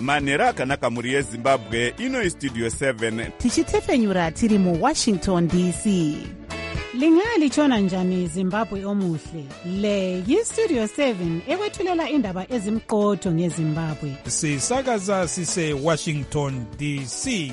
manhero akanaka mhuri yezimbabwe. Ino istudio 7 tichitefenyura tiri muwashington dc. Lingalitshona njani Zimbabwe omuhle? Le yistudio 7 ekwethulela indaba ezimqotho ngeZimbabwe. Sisakaza sise Washington DC.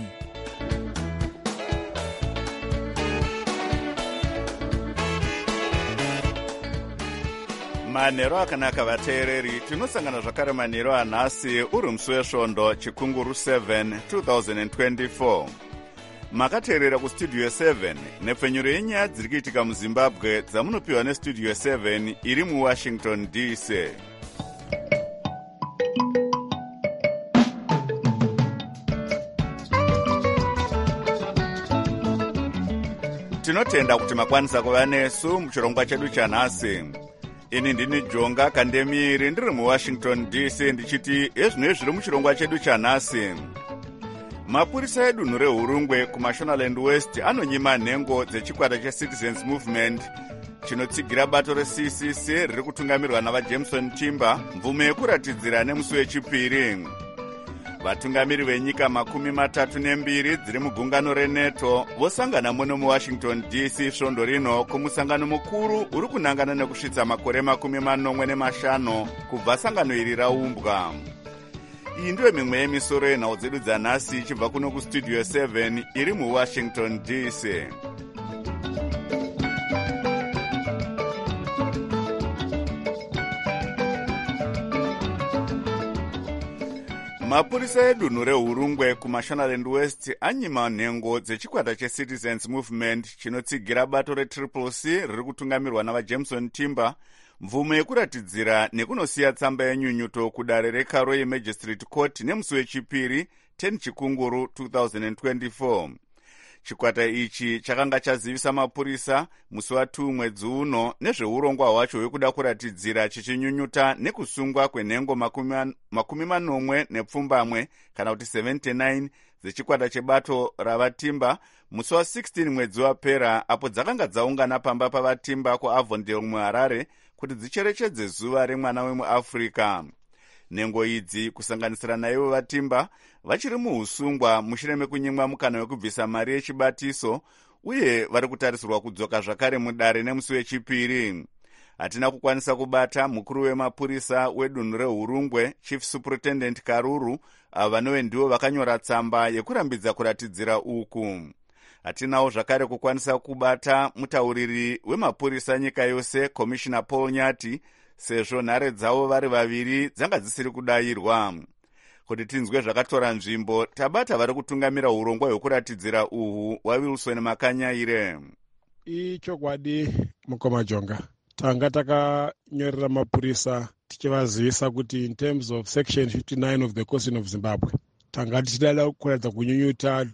manhero akanaka vateereri. Tinosangana zvakare manhero anhasi uri musi wesvondo chikunguru 7 2024. Makateerera kustudio 7 nepfenyuro yenyaya dziri kuitika muzimbabwe dzamunopiwa nestudio 7 iri muwashington dc. Tinotenda kuti makwanisa kuva nesu muchirongwa chedu chanhasi. Ini ndini Jonga Kandemiri ndiri muwashington dc ndichiti ezvinoi zviri muchirongwa chedu chanhasi. Mapurisa edunhu reHurungwe kuMashonaland West anonyima nhengo dzechikwata cheCitizens Movement chinotsigira bato reCCC riri kutungamirwa navaJameson Timber mvumo yekuratidzira nemusi wechipiri. Vatungamiri venyika 32 dziri mugungano reNATO vosangana muno muWashington DC svondo rino kumusangano mukuru uri kunangana nekusvitsa makore 45 kubva sangano iri raumbwa. Iyi ndiyo mimwe yemisoro yenhau dzedu dzanhasi ichibva kuno kustudio 7 iri muwashington dc. Mapurisa edunhu reHurungwe kuMashonaland West anyima nhengo dzechikwata cheCitizens Movement chinotsigira bato reCCC riri kutungamirwa navaJameson Timber mvumo yekuratidzira nekunosiya tsamba yenyunyuto kudare reKaroi Magistrate Court nemusi wechipiri 10 chikunguru 2024. Chikwata ichi chakanga chazivisa mapurisa musi wa2 mwedzi uno nezveurongwa hwacho hwekuda kuratidzira chichinyunyuta nekusungwa kwenhengo 40 kana kuti 79 dzechikwata chebato ravaTimber musi wa16 mwedzi wapera, apo dzakanga dzaungana pamba pavaTimber kuAvondale muHarare kuti dzicherechedze zuva remwana wemuAfrica. Nhengo idzi kusanganisira naivo vaTimber vachiri muusungwa mushure mekunyimwa mukana wekubvisa mari yechibatiso uye vari kutarisirwa kudzoka zvakare mudare nemusi wechipiri. Hatina kukwanisa kubata mukuru wemapurisa wedunhu reHurungwe Chief Superintendent Karuru, vanove ndivo vakanyora tsamba yekurambidza kuratidzira uku. Hatinawo zvakare kukwanisa kubata mutauriri wemapurisa nyika yose Commissioner Paul Nyati, sezvo nhare dzavo vari vaviri dzanga dzisiri kudayirwa. Kuti tinzwe zvakatora nzvimbo, tabata vari kutungamira urongwa hwekuratidzira uhu waWilson Makanyaire. Ichokwadi mukoma Jonga, tanga takanyorera mapurisa tichivazivisa kuti in terms of section 59 of the Constitution of Zimbabwe tanga tichida kuratidza kunyunyuta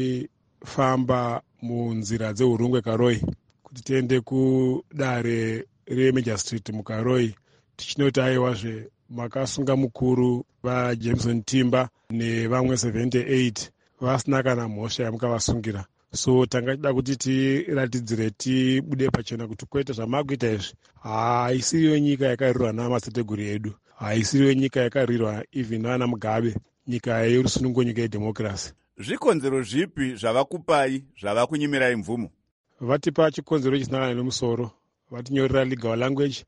tichifamba munzira dzeHurungwe Karoi kuti tiende kudare reMagistrate muKaroi tichinoti aiwazve makasunga mukuru vaJameson Timber nevamwe 78 vasina kana mhosva yamukavasungira. So tanga tida kuti tiratidzire tibude pachena kuti kwete zvamakuita izvi haisiriyo nyika yakarirwa namadzitateguru edu, haisiriyo nyika yakarirwa even nana Mugabe, nyika yerusunungo, nyika yedhemokirasi. Zvikonzero zvipi zvavakupai zvava kunyimirai mvumo? Vatipa chikonzero chisina nemusoro, vatinyorera legal language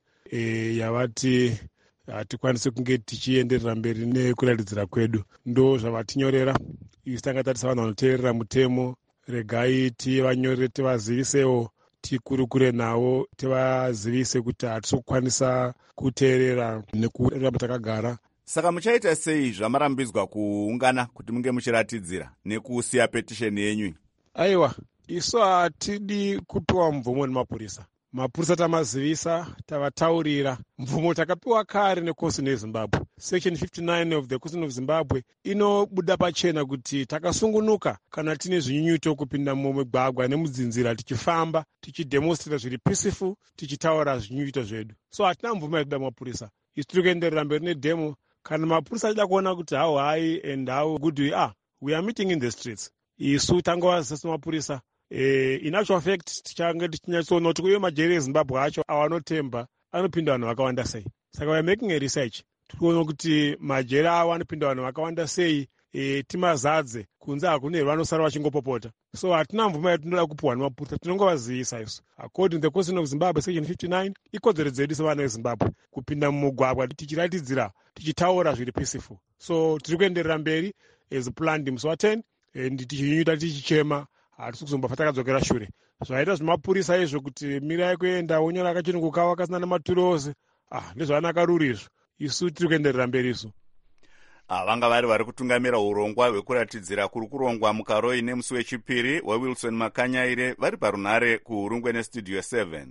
yavati hatikwanise kunge tichienderera mberi nekuratidzira kwedu. Ndo zvavatinyorera. Isi tanga tati savanhu vanoteerera mutemo, regai tivanyorere tivazivisewo, tikurukure navo tivazivise kuti hatisi kukwanisa kuteerera nekuramba takagara. Saka muchaita sei zvamarambidzwa kuungana kuti munge muchiratidzira nekusiya petisheni yenyu? Aiwa, isu hatidi kupiwa mvumo nemapurisa. Mapurisa tamazivisa, tavataurira. Mvumo takapiwa kare neConstitution yeZimbabwe. Section 59 of the Constitution of Zimbabwe inobuda pachena kuti takasungunuka kana tine zvinyunyuto kupinda mumigwagwa nemudzinzira tichifamba, tichidemonstrate zviri peaceful, tichitaura zvinyunyuto zvedu. So hatina mvumo yekuda mapurisa. Isu tiri kuenderera mberi nedemo. Kana mapurisa achida kuona kuti how high and how good we are meeting in the streets. Isu tangowazisa mapurisa. In actual fact tichange tichinyatsoona kuti uye majeri eZimbabwe acho awanotemba anopinda vanhu vakawanda sei. Saka we are making a research tikuona kuti majeri avo anopinda vanhu vakawanda sei, timazadze kunze hakune vanosara vachingopopota. So hatina mvumo yatinoda kupuhwa nemapurisa, tinongovazivisa isu. According to the Constitution of Zimbabwe section 59, ikodzero dzedu sevana vezimbabwe kupinda mumugwagwa tichiratidzira, tichitaura zviri peaceful. So tiri kuenderera mberi as planned musi wa10 tichinyunyuta tichichema, hatisi kuzombofa takadzokera shure. Zvaita zvemapurisa izvo kuti mirai kuenda wonyora akachinunguka wakasina nematurozi, ndezvanaka ruri izvo. Isu tiri kuenderera mberi isu. Vanga vari kutungamira urongwa hwekuratidzira kuri kurongwa mukaroi nemusi wechipiri waWilson Makanyaire vari parunhare kuHurungwe neStudio 7.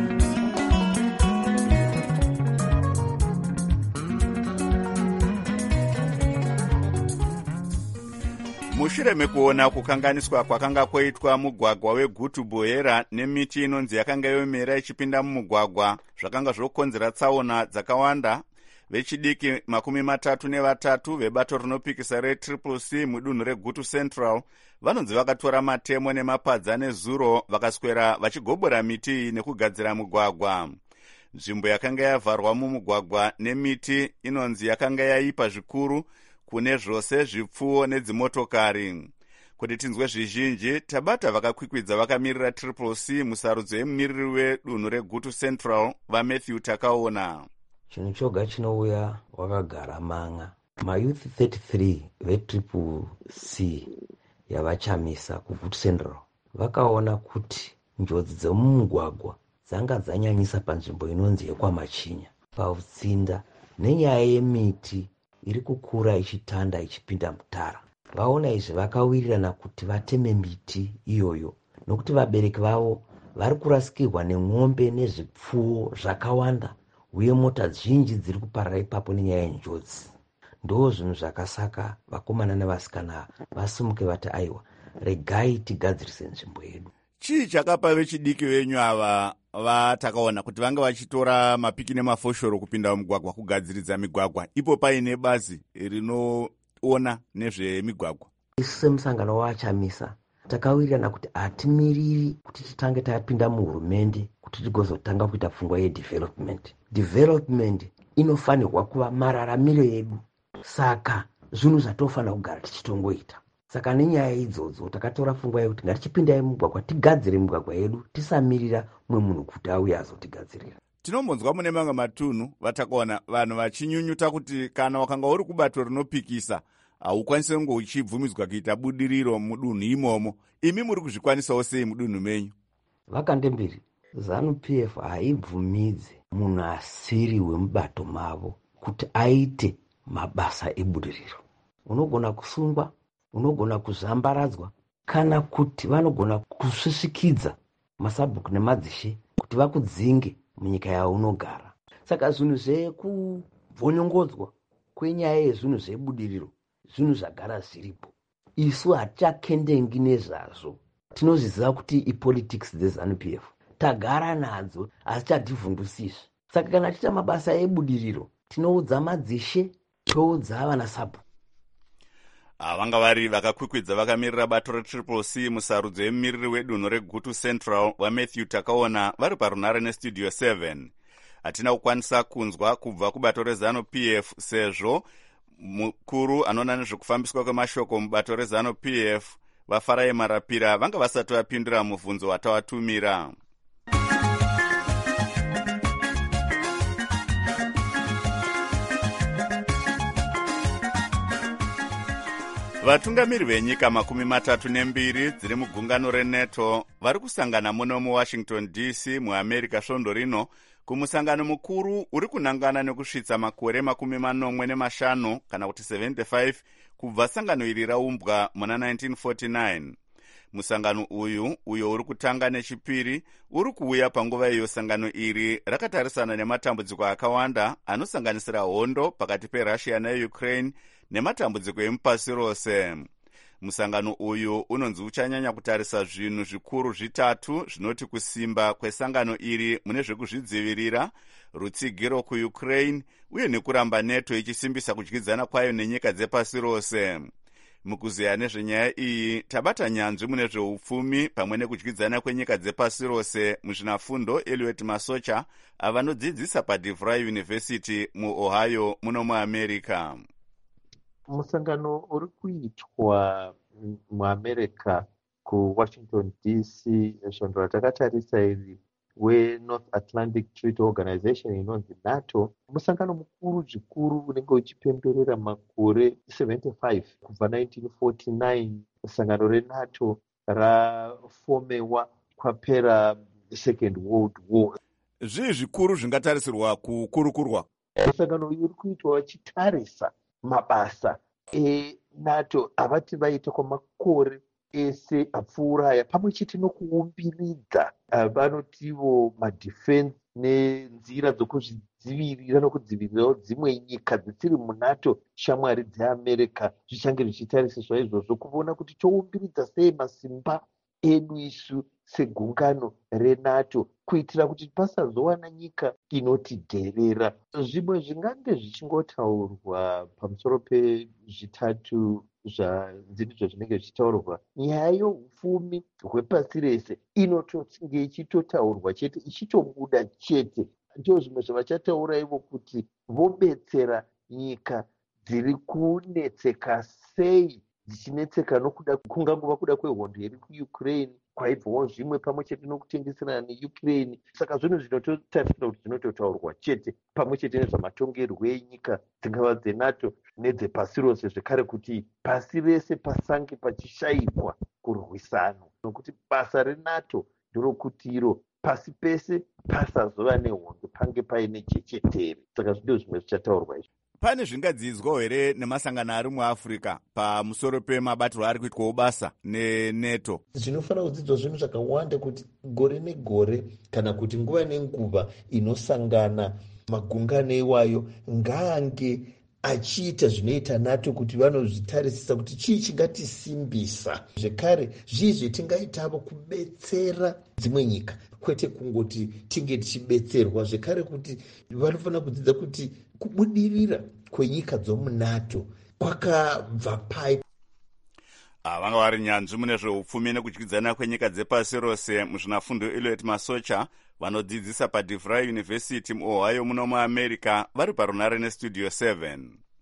Mushure mekuona kukanganiswa kwakanga kwoitwa mugwagwa weGutu Bohera nemiti inonzi yakanga yomera ichipinda mumugwagwa zvakanga zvokonzera tsaona dzakawanda, vechidiki 33 vebato rinopikisa reCCC mudunhu reGutu Central vanonzi vakatora matemo nemapadza nezuro vakaswera vachigobora miti nekugadzira mugwagwa. Nzvimbo yakanga yavharwa mumugwagwa nemiti inonzi yakanga yaipa zvikuru kune zvose zvipfuwo nedzimotokari. Kuti tinzwe zvizhinji, tabata vakakwikwidza vakamirira CCC musarudzo yemumiriri wedunhu reGutu Central vaMatthew Takaona. Chinhu choga chinouya wakagara manga. Mayouth 33 veCCC yavachamisa kuGutu Central vakaona kuti njodzi dzemumugwagwa dzanga dzanyanyisa panzvimbo inonzi yekwamachinya pautsinda nenyaya yemiti iri kukura ichitanda ichipinda mutara. Vaona izvi vakawirirana kuti vateme miti iyoyo nokuti vabereki vavo vari kurasikirwa nemwombe nezvipfuwo zvakawanda uye mota zhinji dziri kuparara ipapo nenyaya yenjodzi. Ndo zvinhu zvakasaka vakomana nevasikana vasimuke vati aiwa, regai tigadzirise nzvimbo yedu. Chii chakapa vechidiki venyu ava vatakaona kuti vanga vachitora mapiki nemafoshoro kupinda mumugwagwa kugadziridza migwagwa ipo paine bazi rinoona nezvemigwagwa? Isu semusangano wavachamisa takawirirana kuti hatimiriri kuti titange tapinda muhurumende kuti tigozotanga kuita pfungwa yedevelopment. Development inofanirwa kuva mararamiro edu, saka zvinhu zvatofanira kugara tichitongoita. Saka nenyaya idzodzo takatora pfungwa yekuti ngatichipindai mugwagwa tigadzire migwagwa yedu, tisamirira mumwe munhu kuti auye azotigadzirira. Tinombonzwa mune mamwe matunhu vatakaona vanhu vachinyunyuta kuti kana wakanga uri kubato rinopikisa haukwanisi kunge uchibvumidzwa kuita budiriro mudunhu imomo. Imi muri kuzvikwanisawo sei mudunhu menyu? Vakandembiri, ZANU-PF haibvumidzi munhu asiri wemubato mavo kuti aite mabasa ebudiriro. Unogona kusungwa, unogona kuzambaradzwa, kana kuti vanogona kusvisvikidza masabhuku nemadzishe kuti vakudzinge munyika yaunogara. Saka zvinhu zvekuvhonyongodzwa kwenyaya yezvinhu zvebudiriro zvinhu zvagara zviripo. Isu hatichakendengi nezvazvo. Tinozviziva kuti ipolitics dzeZANU-PF tagara nadzo asi tativhundusizve. Saka kana tiita mabasa ebudiriro tinoudza madzishe, toudza vana sabhuku. Vanga vari vakakwikwidza vakamirira bato reCCC musarudzo yemumiriri wedunhu reGutu Central vaMatthew Takaona vari parunhare neStudio 7. Hatina kukwanisa kunzwa kubva kubato reZANU-PF sezvo mukuru anoona nezvekufambiswa kwemashoko mubato reZANU-PF vaFarai Marapira vanga vasati vapindura mubvunzo watavatumira. Vatungamiri venyika 32 dziri mugungano reNATO vari kusangana muno muWashington DC muAmerica svondo rino kumusangano mukuru uri kunangana nekusvitsa makore 45 kana kuti 75 kubva sangano iri raumbwa muna 1949. Musangano uyo uri kutanga nechipiri uri kuuya panguva iyo sangano iri rakatarisana nematambudziko akawanda anosanganisira hondo pakati peRussia naUkraine nematambudziko emupasi rose. Musangano uyu unonzi uchanyanya kutarisa zvinhu zvikuru zvitatu zvinoti kusimba kwesangano iri mune zvekuzvidzivirira, rutsigiro kuUkraine uye nekuramba NATO ichisimbisa kudyidzana kwayo nenyika dzepasi rose. Mukuzeya nezvenyaya iyi tabata nyanzvi mune zveupfumi pamwe nekudyidzana kwenyika dzepasi rose muzvinafundo Eliot Masocha avanodzidzisa paDeVry University muOhio muno muAmerica. Musangano uri kuitwa muAmerica kuWashington DC svondo ratakatarisa iri weNorth Atlantic Treaty Organization inonzi NATO, musangano mukuru zvikuru unenge uchipemberera makore 75 kubva 1949 sangano reNATO rafomewa kwapera Second World War. Zvii zvikuru zvingatarisirwa kukurukurwa? Musangano uyu uri kuitwa vachitarisa mabasa eNATO avati vaita kwamamakore ese apfuuraya, pamwe chete nokuumbiridza vanotivo madefense nenzira dzokuzvidzivirira nokudzivirirawo dzimwe nyika dzisiri muNATO shamwari dzeAmerica zvichange zvichitarisiswa izvozvo kuona kuti toumbiridza sei masimba edu isu segungano reNATO kuitira kuti pasazowana nyika inotidherera. Zvimwe zvingange zvichingotaurwa pamusoro pezvitatu zvinizvo zvinenge zvichitaurwa, nyaya yeupfumi hwepasi rese inotonge ichitotaurwa chete, ichitobuda chete. Ndizvo zvimwe zvavachataura ivo kuti vobetsera nyika dziri kunetseka sei, dzichinetseka nokuda kungangova kuda kwehondo iri kuUkraine, kwaibvawo zvimwe pamwe chete nokutengeserana neUkraine. Saka zvinhu zvinototarisira kuti zvinototaurwa chete pamwe chete nezvamatongerwo enyika dzingava dzeNATO nedzepasi rose, zvekare kuti pasi rese pasange pachishayikwa kurwisano, nokuti basa reNATO nderokuti iro pasi pese pasazova nehondo, pange paine chechetere. Saka ndizvo zvimwe zvichataurwa izvo. Pane zvingadzidzwa here nemasangano ari muAfrica pamusoro pemabatiro ari kuitwawo basa neNATO? Zvinofanira kudzidzwa zvinhu zvakawanda, kuti gore negore kana kuti nguva nenguva inosangana magungano iwayo ngaange achiita zvinoita NATO kuti vanozvitarisisa kuti chii chingatisimbisa, zvekare zvii zvetingaitavo kubetsera dzimwe nyika, kwete kungoti tinge tichibetserwa. Zvekare kuti vanofanira kudzidza kuti kubudirira kwenyika dzomuNATO kwakabva pai. Vanga vari nyanzvi mune zveupfumi nekudyidzana kwenyika dzepasi rose muzvinafundo Eliot Masocha vanodzidzisa paDeVry University muOhio muno muAmerica vari parunare neStudio 7.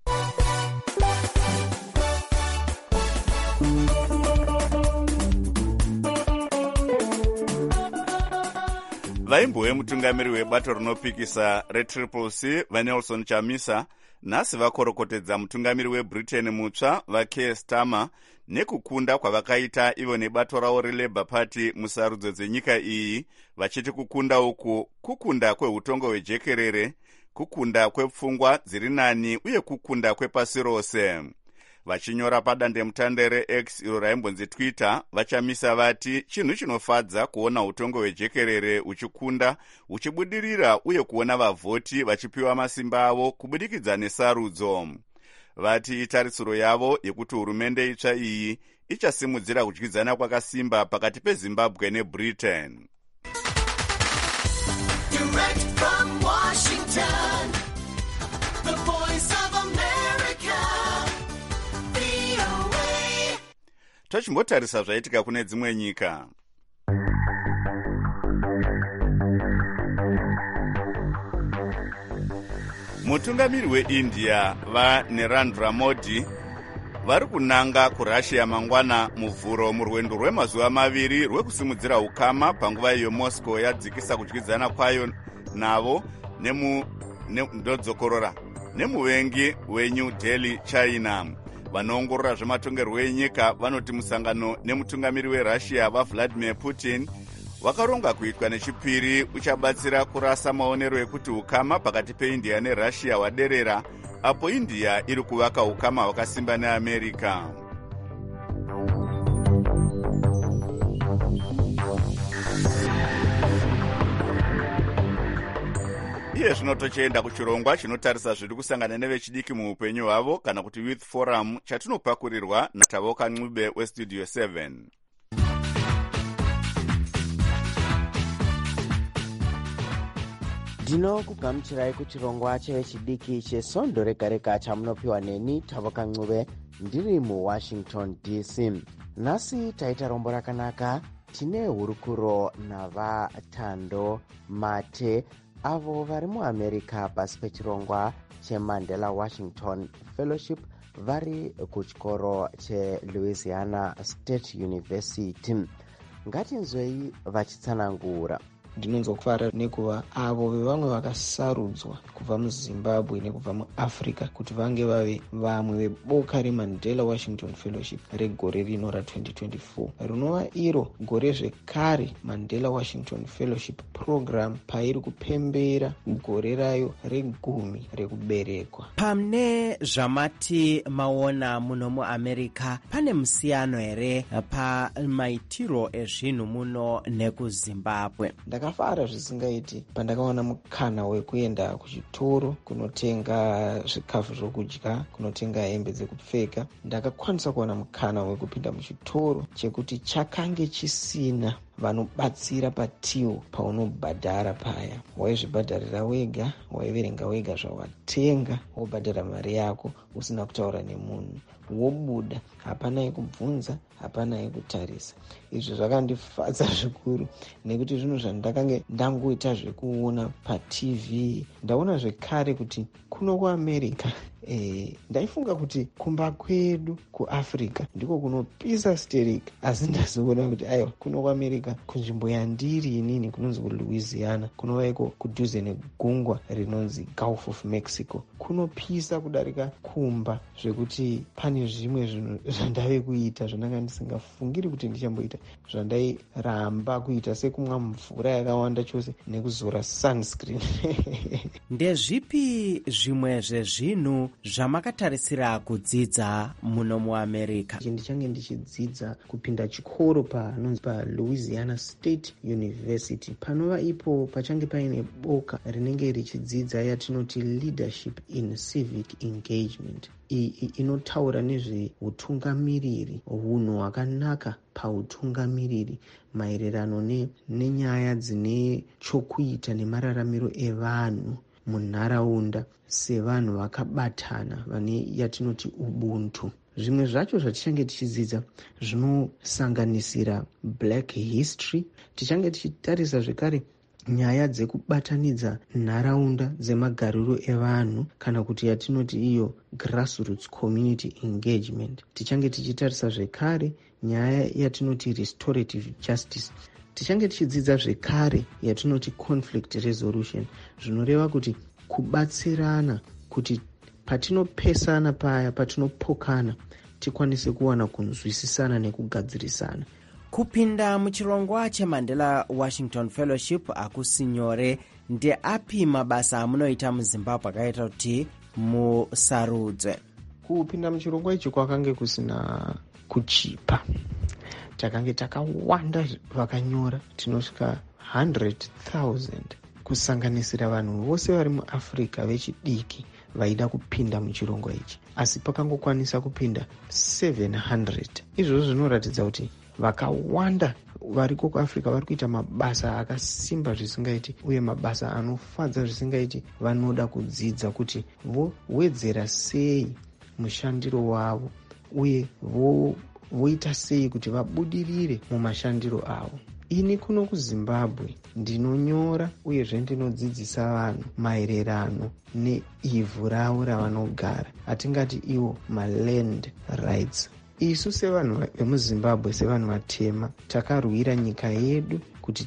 Vaimbo vemutungamiri webato rinopikisa reTriple C vaNelson Chamisa nhasi vakorokotedza mutungamiri weBritain mutsva vaKeir Starmer nekukunda kwavakaita ivo nebato ravo reLabour Party musarudzo dzenyika iyi, vachiti kukunda uku kukunda kweutongo hwejekerere, kukunda kwepfungwa dziri nani uye kukunda kwepasi rose. Vachinyora padandemutande reX iro raimbonzi Twitter, vaChamisa vati chinhu chinofadza kuona utongo hwejekerere uchikunda, uchibudirira uye kuona vavhoti vachipiwa masimba avo kubudikidza nesarudzo. Vati itarisiro yavo yekuti hurumende itsva iyi ichasimudzira kudyidzana kwakasimba pakati peZimbabwe neBritain. Direct from Washington, the voice of America, VOA. Tochimbotarisa zvaitika kune dzimwe nyika. Mutungamiri weIndia vaNarendra Modi vari kunanga kuRussia mangwana muvhuro murwendo rwemazuva maviri rwekusimudzira ukama panguva iyo Moscow yadzikisa kudyidzana kwayo navo ndodzokorora nemuvengi weNew Delhi, China. Vanoongorora zvematongerwo enyika vanoti musangano nemutungamiri weRussia vaVladimir Putin wakaronga kuitwa nechipiri uchabatsira kurasa maonero ekuti ukama pakati peIndia neRussia hwaderera, apo India iri kuvaka ukama hwakasimba neAmerica. Iye zvino tochienda kuchirongwa chinotarisa zviri kusangana nevechidiki muupenyu hwavo kana kuti Youth Forum chatinopakurirwa naTavoka Ncube weStudio 7. Ndinokugamuchirai kuchirongwa chevechidiki chesvondo rega rega chamunopiwa neni Tavoka Ncube ndiri muwashington dc. nhasi taita rombo rakanaka. tine hurukuro navaTando Mate avo vari muamerica pasi pechirongwa cheMandela Washington Fellowship vari kuchikoro cheLouisiana State University. ngatinzwei vachitsanangura. ndinonzwa kufara nekuva avo vevamwe vakasarudzwa kubva muzimbabwe nekubva muafrica kuti vange vave vamwe veboka remandela Washington Fellowship regore rino ra2024 rinova iro gore zvekare Mandela Washington Fellowship program pairi kupembera gore rayo re10 rekuberekwa. pane zvamati maona muno muamerica pane musiyano here pamaitiro ezvinhu muno nekuzimbabwe? ndakafara zvisingaiti pandakaona mukana wekuenda kuchitoro kunotenga zvikafu zvokudya, kunotenga hembe dzekupfeka. ndakakwanisa kuwana mukana wekupinda muchitoro chekuti chakange chisina vanobatsira patiwo paunobhadhara paya. waizvibhadharira wega, waiverenga wega zvawatenga, wobhadhara mari yako usina kutaura nemunhu, wobuda, hapana yekubvunza, hapana yekutarisa. izvi zvakandifadza zvikuru nekuti zvinhu zvandakange ndangoita zvekuona patv. ndaona zvekare kuti kuno kuamerica ndaifunga kuti kumba kwedu kuafrica ndiko kunopisa sterika, asi ndazoona kuti aiwa kuno kuamerica kunzvimbo yandiri inini kunonzi kuLouisiana kunovaiko kudhuze negungwa rinonzi Gulf of Mexico kunopisa kudarika kumba, zvekuti pane zvimwe zvinhu zvandave kuita zvandanga ndisingafungiri kuti ndichamboita, zvandairamba kuita sekumwa mvura yakawanda chose nekuzora sunscreen. ndezvipi zvimwe zvezvinhu zvamakatarisira kudzidza muno muamerica? ndichange ndichidzidza kupinda chikoro panonzi paLouisiana State University. panova ipo pachange paine boka rinenge richidzidza yatinoti leadership in civic engagement. iyi inotaura nezveutungamiriri, hunhu hwakanaka pautungamiriri maererano nenyaya dzine chokuita nemararamiro evanhu munharaunda sevanhu vakabatana vane yatinoti ubuntu. zvimwe zvacho zvatichange tichidzidza zvinosanganisira black history. tichange tichitarisa zvekare nyaya dzekubatanidza nharaunda dzemagariro evanhu kana kuti yatinoti iyo grassroots community engagement. tichange tichitarisa zvekare nyaya yatinoti restorative justice. tichange tichidzidza zvekare yatinoti conflict resolution, zvinoreva kuti kubatsirana kuti patinopesana paya patinopokana tikwanise kuwana kunzwisisana nekugadzirisana. kupinda muchirongwa cheMandela Washington Fellowship hakusi nyore. ndeapi mabasa amunoita muzimbabwe akaita kuti musarudzwe? kupinda muchirongwa ichi kwakange kusina kuchipa. takange takawanda vakanyora, tinosvika 100,000 kusanganisira vanhu vose vari muafrica vechidiki vaida kupinda muchirongwa ichi, asi pakangokwanisa kupinda 700. izvozvo zvinoratidza kuti vakawanda variko kuafrica vari kuita mabasa akasimba zvisingaiti uye mabasa anofadza zvisingaiti. vanoda kudzidza kuti vowedzera sei mushandiro wavo uye voita sei kuti vabudirire mumashandiro avo. ini kuno kuzimbabwe ndinonyora uyezve ndinodzidzisa vanhu maererano neivhu ravo ravanogara, hatingati ivo maland rights. isu sevanhu vemuzimbabwe, sevanhu vatema, takarwira nyika yedu kuti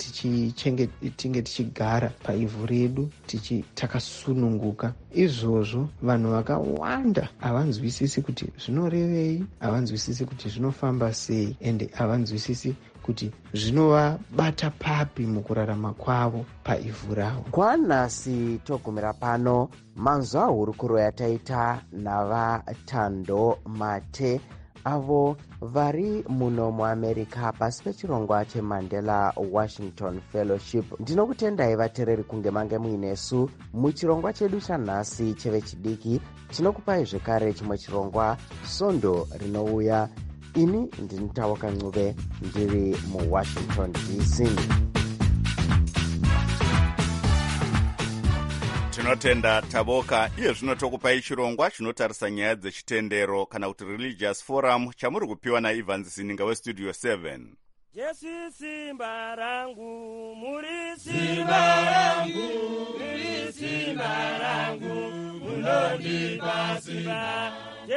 tinge tichigara paivhu redu takasununguka. izvozvo vanhu vakawanda havanzwisisi kuti zvinorevei, havanzwisisi kuti zvinofamba sei, ende havanzwisisi kuti zvinovabata papi mukurarama kwavo paivhu ravo. kwanhasi togumira pano manzwa hurukuro yataita navaTando Mate avo vari muno muamerica pasi pechirongwa cheMandela Washington Fellowship. ndinokutendai vateereri kunge mange muinesu muchirongwa chedu chanhasi chevechidiki. tinokupai zvekare chimwe chirongwa svondo rinouya. ini ndini Tawaka Ncube ndiri muWashington DC. tinotenda Taboka. Iye zvino tokupai chirongwa chinotarisa nyaya dzechitendero kana kuti religious forum chamuri kupiwa naEvans Sininga westudio 7. Yesu simba rangu, muri simba rangu, muri simba rangu, munondipa simba.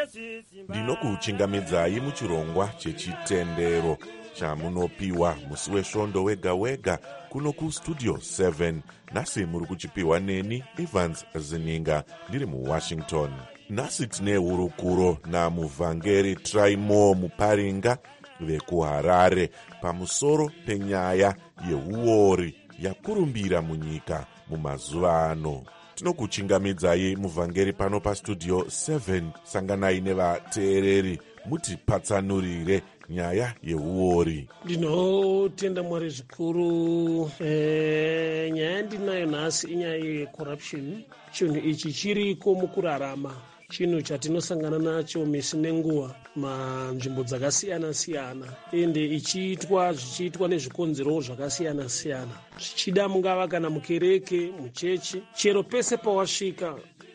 Ndinokuchingamidzai muchirongwa chechitendero chamunopiwa musi wesvondo wega wega kuno kustudio 7. Nasi muri kuchipiwa neni Evans Zininga ndiri muWashington. Nasi tine hurukuro namuvhangeri Traimo Muparinga vekuHarare pamusoro penyaya yeuori yakurumbira munyika mumazuva ano. Tinokuchingamidzai muvhangeri pano pastudio 7. Sanganai nevateereri mutipatsanurire nyaya yeuori. Ndinotenda Mwari zvikuru. Nyaya ndinayo nhasi inyaya yecorruption. Chinhu ichi chiriko mukurarama, chinhu chatinosangana nacho misi nenguva manzvimbo dzakasiyana siyana, ende zvichiitwa nezvikonzero zvakasiyana siyana, zvichida mungava kana mukereke, muchechi, chero pese pawasvika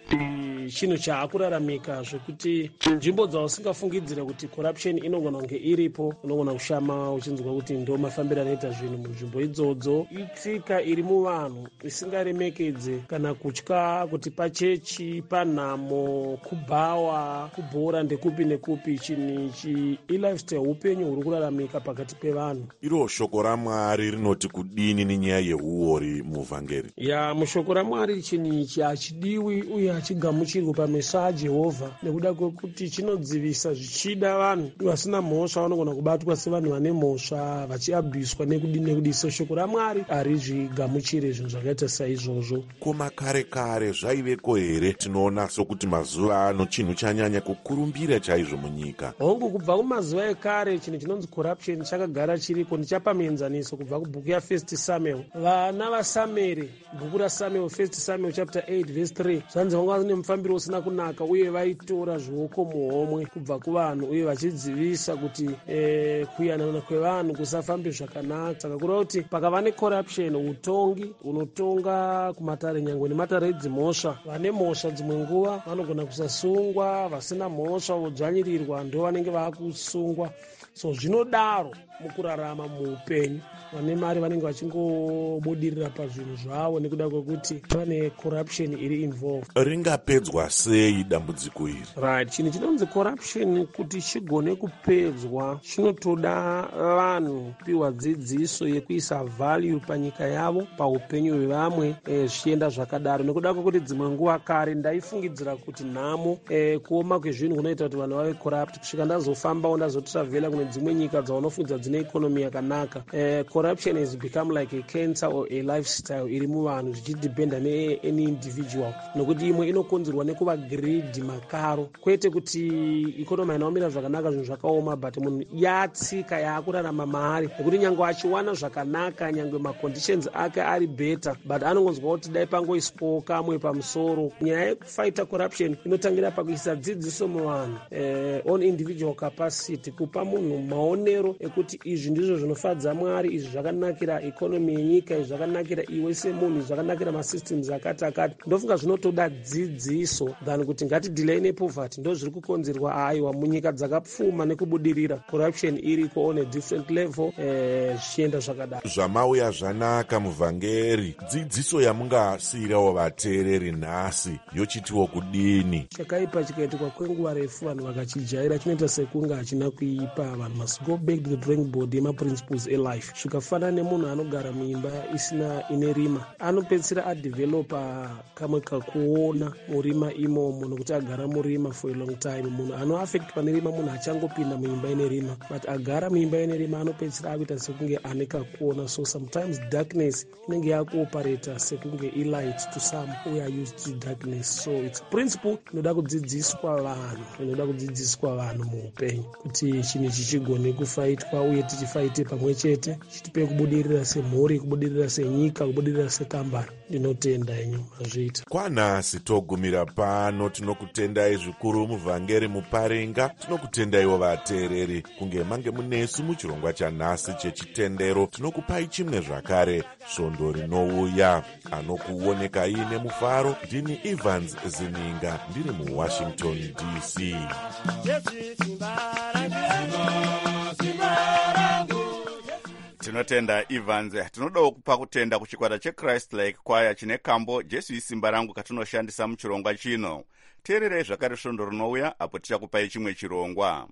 chinhu chaakuraramika zvekuti nzvimbo dzausingafungidzira kuti corruption inogona kunge iripo, unogona kushama uchinzwa kuti ndo mafambiro anoita zvinhu munzvimbo idzodzo. Itsika iri muvanhu isingaremekedze kana kutya kuti pachechi, panhamo, kubhawa, kubhora ndekupi nekupi. Chinhu ichi ilifestyle upenyu huri kuraramika pakati pevanhu. Iro shoko raMwari rinoti kudini nenyaya yeuori muvhangeri? Mushoko raMwari chinhu ichi hachidiwi uye hachigamuchirwi pameso aJehovha, nekuda kwekuti chinodzivisa zvichida vanhu vasina mhosva vanogona kubatwa sevanhu vane mhosva vachiabhiswa nekudini. Shoko raMwari harizvigamuchire zvinhu zvakaita saizvozvo. Koma kare kare zvaiveko here? Tinoona sokuti mazuva ano chinhu chanyanya kukurumbira chaizvo munyika. Hongu, kubva kumazuva ekare chinhu chinonzi corruption chakagara chiriko. Ndichapa muenzaniso kubva kubhuku yaFirst Samuel. Vana vaSamueri, bhuku raSamuel, First Samuel chapter 8 verse 3, zvanzi vanga vane mufambiro usina kunaka uye vaitora zvioko muhomwe kubva kuvanhu uye vachidzivisa kuti kuyanana kwevanhu kusafambe zvakanaka. Saka kureva kuti pakava necorruption, utongi unotonga kumatare nyangwe nematare edzimhosva. Vane mhosva dzimwe nguva vanogona kusasungwa, vasina mhosva vodzvanyirirwa ndo vanenge vakusungwa. So zvinodaro mukurarama muupenyu. Vane mari vanenge vachingobudirira pazvinhu zvavo nekuda kwekuti pane corruption iri involved. Ringapedzwa sei dambudziko iri? Right, chinhu chinonzi corruption kuti chigone kupedzwa chinotoda vanhu kupiwa dzidziso yekuisa value panyika yavo, paupenyu hwevamwe, zvichienda zvakadaro. Nekuda kwekuti dzimwe nguva kare ndaifungidzira kuti nhamo kuoma kwezvinhu kunoita kuti vanhu vave corrupt. Kusvika ndazofambawo ndazotravela kune dzimwe nyika dzaunofungidza dzine economy yakanaka. Corruption has become like a cancer or a lifestyle iri muvanhu, zvichidependa neany individual, nokuti imwe inokonzerwa nekuva greedy, makaro, kwete kuti economy hainaomira zvakanaka, zvinhu zvakaoma, but munhu yatsika yaakurarama maari, nekuti nyange achiwana zvakanaka, nyange maconditions ake ari better, but anongonzwa kuti dai pangoiswawo kamwe pamusoro. Nyaya yekufighta corruption inotangira pakuisa dzidziso muvanhu, on individual capacity, kupa munhu maonero ekuti izvi ndizvo zvinofadza Mwari, izvi zvakanakira economy yenyika, izvi zvakanakira iwe semunhu, izvi zvakanakira masystems akati. Ndofunga zvinotoda dzidziso than kuti ngatidhilei nepoverty. Ndo zviri kukonzerwa aiwa munyika dzakapfuma nekubudirira corruption iriko on a different level, zvichienda zvakadaro. Zvamauya zvanaka muvhangeri. Dzidziso yamungasiyirawo vateereri nhasi yochitiwo kudini? Chakaipa chikaitika kwenguva refu vanhu vakachijaira chinoita sekunge hachina kuipa. Vanhu must go back to the drawing board yemaprinciples elife. Zvikafanana nemunhu anogara muimba ine rima, anopedzisira adevelopa kamwe kakuona murima imomo, nokuti agara murima for a long time. Munhu anoaffect pane rima, munhu achangopinda muimba ine rima, but agara muimba ine rima anopedzisira akuita sekunge ane kakuona. So sometimes darkness inenge yakuoperata sekunge light to some who are used to darkness. So it's principle inoda kudzidziswa vanhu muupenyu kuti chinhu ichi chigone kufaitwa uye tichifaite pamwe chete, chitipe kubudirira semhuri, kubudirira senyika, kubudirira sekambara. Ndinotenda enyu mazviita. Kwanhasi togumira pano. Tinokutendai zvikuru muvhangeri Muparenga. Tinokutendaiwo vateereri kunge mange munesu muchirongwa chanhasi chechitendero. Tinokupai chimwe zvakare, svondo rinouya. Anokuonekai nemufaro ndini Evans Zininga, ndiri muWashington DC. Tinotenda Evans. Tinodawo kupa kutenda kuchikwata cheChrist Like Choir chine kambo Jesu isimba rangu katinoshandisa muchirongwa chino. Teererei zvakare svondo rinouya apo tichakupai chimwe chirongwa.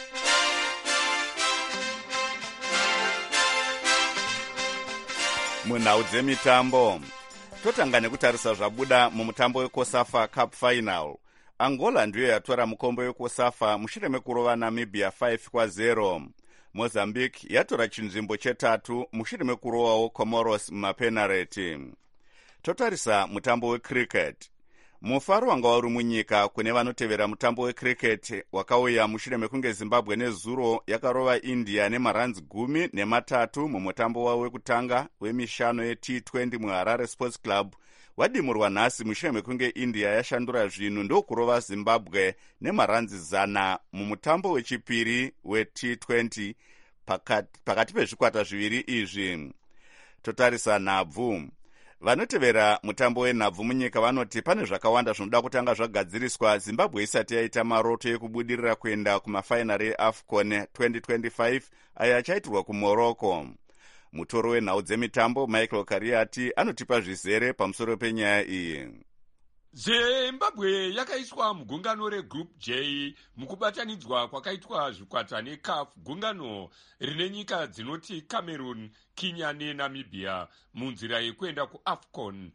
Munhau dzemitambo totanga nekutarisa zvabuda mumutambo weCOSAFA Cup Final. Angola ndiyo yatora mukombe weCOSAFA mushure mekurova Namibia 5-0. Mozambique yatora chinzvimbo chetatu mushure mekurovawo Comoros mumapenareti. Totarisa mutambo wecricket. Mufaro wanga uri munyika kune vanotevera mutambo wecricket wakauya mushure mekunge Zimbabwe nezuro yakarova India nemaranzi 13 mumutambo wavo wekutanga wemishano yeT20 muHarare Sports Club. Wadimurwa nhasi mushure mekunge India yashandura zvinhu ndokurova Zimbabwe nemaranzi 100 mumutambo wechipiri weT20 pakati pezvikwata zviviri izvi. Totarisa nhabvu. Vanotevera mutambo wenhabvu munyika vanoti pane zvakawanda zvinoda kutanga zvagadziriswa Zimbabwe isati yaita maroto ekubudirira kuenda kumafainari eAFCON 2025 ayo achaitirwa kuMorocco. Mutoro wenhau dzemitambo Michael Kariati anotipa zvizere pamusoro penyaya iyi. Zimbabwe yakaiswa mugungano reGroup J mukubatanidzwa kwakaitwa zvikwata neCAF, gungano rine nyika dzinoti Cameroon, Kenya neNamibia munzira yekuenda kuAFCON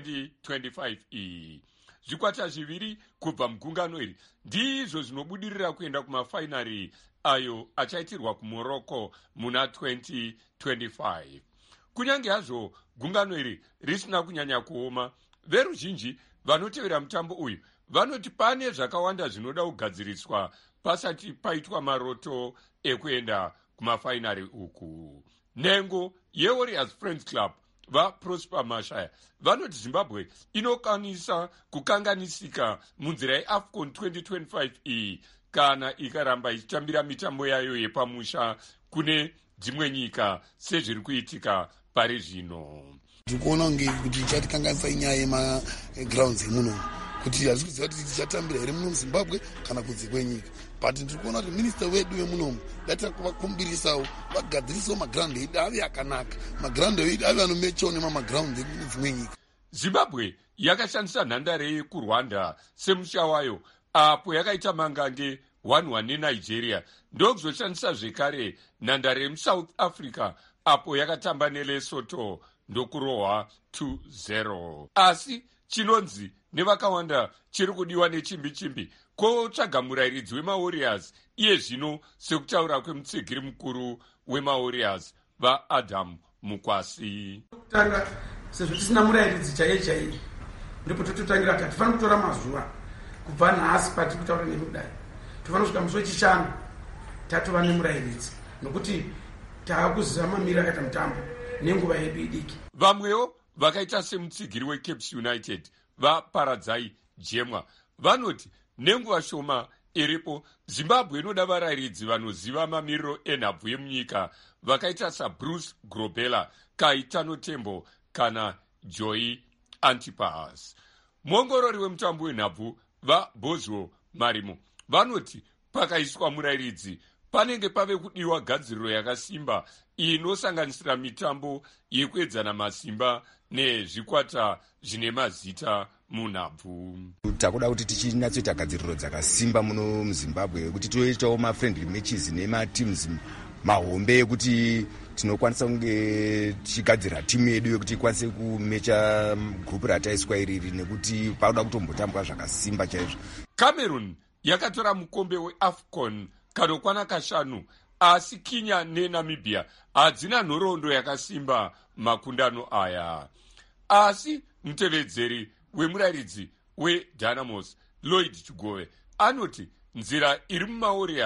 2025 Zvikwata zviviri kubva mugungano iri ndizvo zvinobudirira kuenda kumafainari ayo achaitirwa kuMorocco muna 2025. Kunyange hazvo gungano iri risina kunyanya kuoma, veruzhinji vanotevera mutambo uyu vanoti pane zvakawanda zvinoda kugadziriswa pasati paitwa maroto ekuenda kumafainari uku. Nhengo yeWarriors Friends Club vaProsper Mashaya vanoti Zimbabwe inokwanisa kukanganisika munzira yeAFCON 2025 kana ikaramba ichitambira mitambo yayo yepamusha kune dzimwe nyika sezviri kuitika pari zvino. Ndikuona kunge kuti chatikanganisa inyaya yemagrounds emuno kuti hazvikuziva kuti tichatambira here muno muZimbabwe kana kunze kwenyika, but ndikuona kuti minista wedu wemunomu yatakuvakumbirisawo vagadzirisawo maground edu ave akanaka, maground edu ave anomechawo nemamaground edzimwe nyika. Zimbabwe yakashandisa nhandare yekuRwanda semusha wayo apo yakaita mangange 1-1 neNigeria, ndokuzoshandisa zvekare nhandare yemuSouth Africa apo yakatamba neLesotho ndokurohwa 2-0. Asi chinonzi nevakawanda chiri kudiwa nechimbi-chimbi kotsvaga murairidzi wemaWarriors iye zvino sekutaura kwemutsigiri mukuru wemaWarriors vaAdam Mukwasi. Tanga sezvo tisina murairidzi chaiye ndipo tototangira kuti tifana kutora mazuva kubva nhasi pati kutaura nemudai tofana kusvika musi wechishanu tatova nemurairidzi nokuti taakuziva mamiriro akaita mutambo nenguva yedu idiki. Vamwewo vakaita semutsigiri weCapes United vaParadzai Jemwa vanoti nenguva shoma iripo Zimbabwe inoda varairidzi vanoziva mamiriro enhabvu yemunyika vakaita saBruce Grobela, Kaitano Tembo kana Joy Antipas. Muongorori wemutambo wenhabvu vaBozwo Marimo vanoti pakaiswa murairidzi panenge pave kudiwa gadziriro yakasimba inosanganisira mitambo yekuedzana masimba nezvikwata zvine mazita munhabvu. Takuda kuti tichinatsoita gadziriro dzakasimba muno muZimbabwe kuti toitawo mafriendly matches nemateams mahombe ekuti tinokwanisa kunge tichigadzira timu yedu yekuti ikwanise kumecha group rataiswa iriri nekuti pauda kutombotambwa zvakasimba chaizvo. Cameroon yakatora mukombe weAFCON kanokwana kashanu, asi Kenya neNamibia hadzina nhoroondo yakasimba makundano aya. Asi mutevedzeri wemurairidzi weDynamos Lloyd Chigove anoti nzira iri mumaWarriors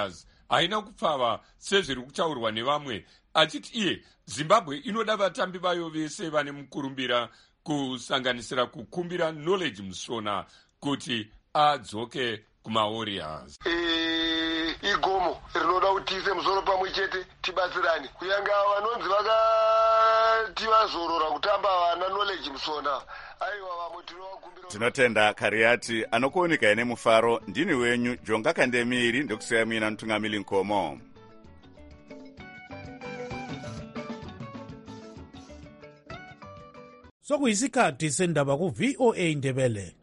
haina kupfava sezviri kutaurwa nevamwe, achiti iye Zimbabwe inoda vatambi vayo vese vane mukurumbira, kusanganisira kukumbira Knowledge Musona kuti adzoke kumaWarriors. Igomo rinoda kuti ise musoro pamwe chete tibatsirane kunyanga vanonzi vakati vazorora kutamba vana Knowledge Musona. Aiwa vamwe tinovakumbira. Tinotenda Kariati anokuoneka nemufaro. Ndini wenyu Jonga Kandemiri, ndokuseya mina Ntungamili Nkomo. Sokuyisikhathi sendaba ku VOA Ndebele.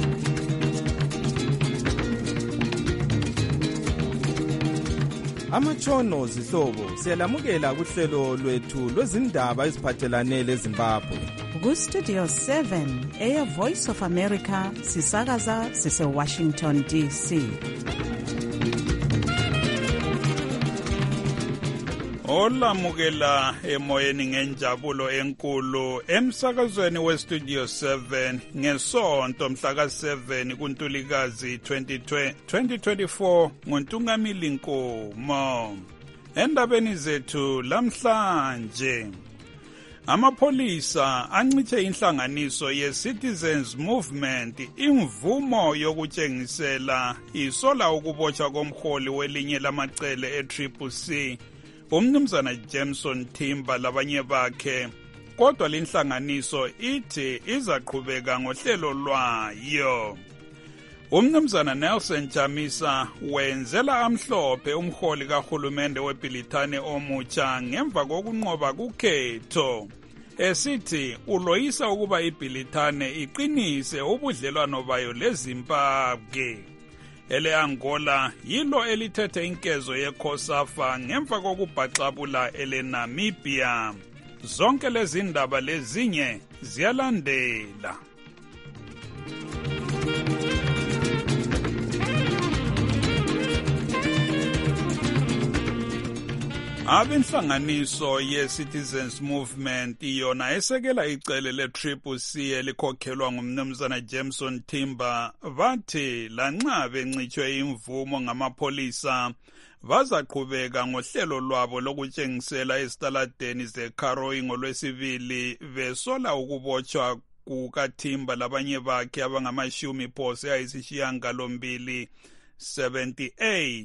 Amatshono zihlobo siyalamukela kuhlelo lwethu lwezindaba eziphathelane leZimbabwe. Ku Studio 7 Air Voice of America sisakaza sise Washington DC. Olamukela emoyeni ngenjabulo enkulu emsakazweni weStudio 7 ngesonto mhla ka7 kuNtulikazi 2024 ngoNtungamili Nkomo. Endabeni zethu lamhlanje, amapholisa ancithe inhlanganiso ye-Citizens Movement imvumo yokutshengisela isola ukubotshwa komholi welinye lamacele e-CCC umnumzana Jameson Timber labanye bakhe, kodwa linhlanganiso ithi izaqhubeka ngohlelo lwayo. Umnumzana Nelson Chamisa wenzela amhlophe umholi kahulumende weBilitane omutsha ngemva kokunqoba kukhetho, esithi uloyisa ukuba iBilitane iqinise ubudlelwano bayo leZimbabwe. Ele-Angola yilo elithethe inkezo yeCOSAFA ngemva kokubhaxabula ele-Namibia. Zonke lezi ndaba lezinye ziyalandela. Abenhlanganiso ye-Citizens Movement yona esekela icele le-CCC elikhokhelwa ngumnumzana Jameson Timber bathi lanxa bencitshwe imvumo ngamapholisa bazaqhubeka ngohlelo lwabo lokutshengisela ezitaladeni zeKaroi ngolwesibili besola ukubotshwa kukaTimber labanye bakhe abangamashumi phose ayisishiyagalombili 78.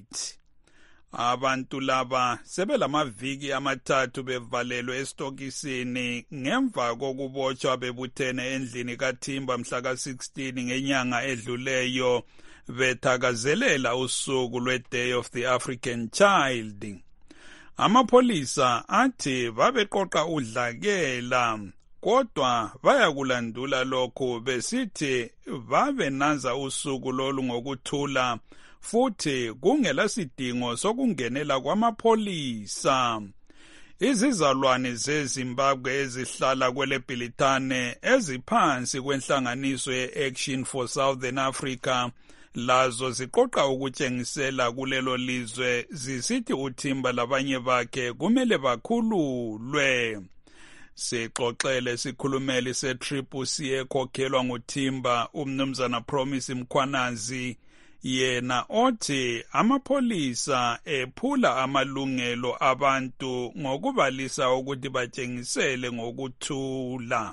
Abantu laba sebelamaviki amathathu bevalelwe estokisini ngemva kokubotshwa bebuthene endlini kaTimber mhla ka-16 ngenyanga edluleyo bethakazelela usuku lwe-Day of the African Child. Amapholisa athi babeqoqa udlakela, kodwa bayakulandula lokhu besithi babenanza usuku lolu ngokuthula futhi kungelasidingo sokungenela kwamapholisa. Izizalwane zeZimbabwe ezihlala kweleBilitane eziphansi kwenhlanganiso ye-Action for Southern Africa lazo ziqoqa ukutshengisela kulelo lizwe zisithi uTimber labanye bakhe kumele bakhululwe. Sixoxele sikhulumeli se-CCC ekhokhelwa nguTimber umnumzana Promise Mkhwanazi, yena othi amapholisa ephula amalungelo abantu ngokubalisa ukuthi batshengisele ngokuthula.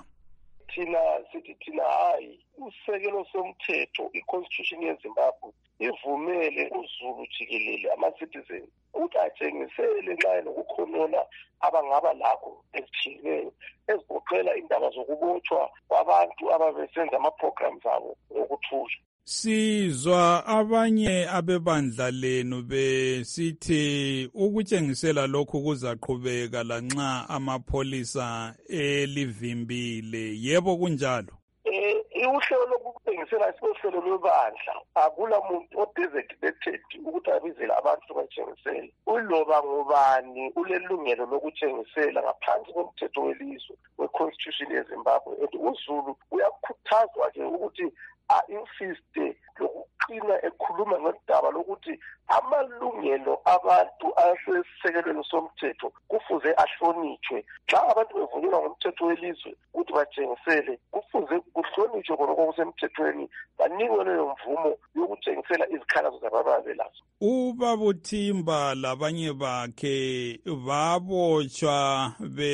Thina hayi usekelo somthetho i-Constitution yeZimbabwe ivumele uZulu jikelele ama-citizen ukuthi atshengisele nxa enokukhonona abangaba lakho ezitshiyeneyo ezigoqela indaba zokubotshwa kwabantu ababesenza ama-programs abo ngokuthula. Sizwa abanye abebandla lenu besithi ukutshengisela lokhu kuzaqhubeka lanxa amapholisa elivimbile. Yebo kunjalo? Uhlelo lokutshengisela isihlelo lwebandla akula muntu odesignated ukuthi abizele abantu batshengisele. Uloba ngubani ulelungelo lokutshengisela ngaphansi komthetho welizwe we-Constitution yeZimbabwe. uZulu uyakhuthazwa ke ukuthi insiste lokuqina ekhuluma ngendaba lokuthi amalungelo amalungelo abantu asesisekelweni somthetho kufuze ahlonitshwe. Xa abantu bevunyelwa ngomthetho welizwe ukuthi batshengisele, kufuze kuhlonitshwe khona okusemthethweni, banikwe leyo mvumo yokutshengisela izikhalazo zababelazo. Ubaba uThimba labanye bakhe babotshwa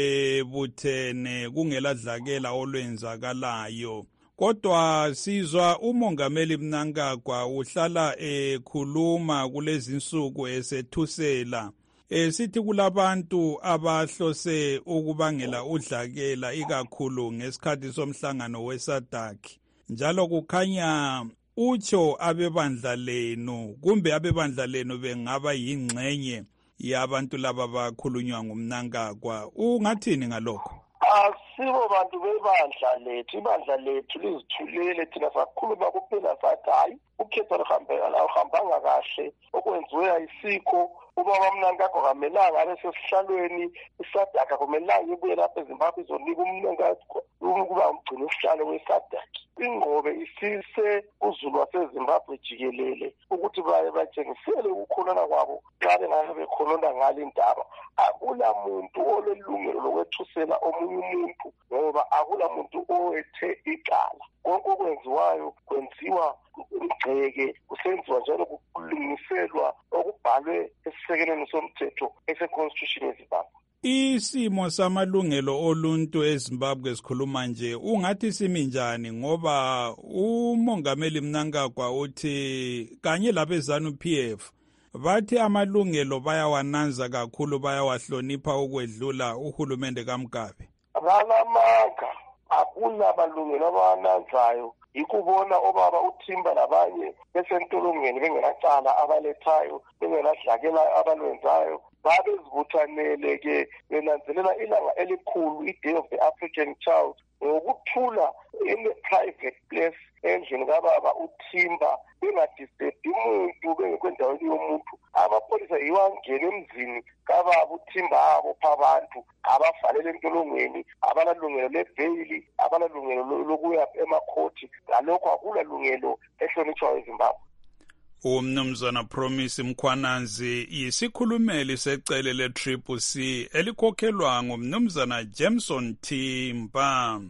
bebuthene kungeladlakela olwenzakalayo. Kodwa sizwa uMongameli Mnangagwa uhlala ekhuluma kulezi insuku esethusela. Sithi kulabantu abahlose ukubangela udlakela ikakhulu ngesikhathi somhlangano weSADC. Njalo kukhanya utsho abebandla lenu kumbe abebandla lenu bengaba yingxenye yabantu laba bakhulunywa nguMnangagwa. Ungathini ngalokho? Asibo bantu bebandla lethu, ibandla lethu lizithulele, thina sakhuluma kuphela sathi hayi ukhetho luhambanga kahle, okwenziwe ayisikho. Ubaba Mnangagwa kamelanga abesesihlalweni, iSADC akumelanga ibuye lapha eZimbabwe izonika uMnangagwa ukuba umgcini isihlalo weSADC. Ingqobe isise kuZulu waseZimbabwe jikelele ukuthi baye batshengisele ukukhonona kwabo xa bengabe bekhonona ngale ndaba. Akula muntu olelungelo lokwethusela omunye umuntu, ngoba akula muntu owethe icala. Konke okwenziwayo kwenziwa umgceke, kusenziwa njalo kulungiselwa okubhalwe esisekelweni somthetho ese-Constitution yeZimbabwe. Isimo samalungelo oluntu eZimbabwe sikhuluma nje, ungathi simi njani? Ngoba uMongameli Mnangagwa uthi kanye labeZANU-PF bathi amalungelo bayawananza kakhulu, bayawahlonipha ukwedlula uhulumende kaMgabe. Balamanga, akuna malungelo abawananzayo. Yikubona obaba uThimba labanye besentolongweni bengenacala abalethayo, bengeladlakela abalwenzayo, babezibuthanele ke benanzelela ilanga elikhulu, i-Day of the African Child, ngokuthula in a private place endlini kababa uThimba, bengadisturbi umuntu, bengekwendaweni yomuntu. Amapholisa yiwangena emzini kababa uThimba abopha abantu, abavalele entolongweni, abanalungelo lebheyili, abanalungelo lokuya emakhoti. Ngalokho akulalungelo ehlonitshwayo eZimbabwe. Umnumzana Promise Mkhwananzi yisikhulumeli secele le-CCC elikhokhelwa ngumnumzana Jameson Thimba.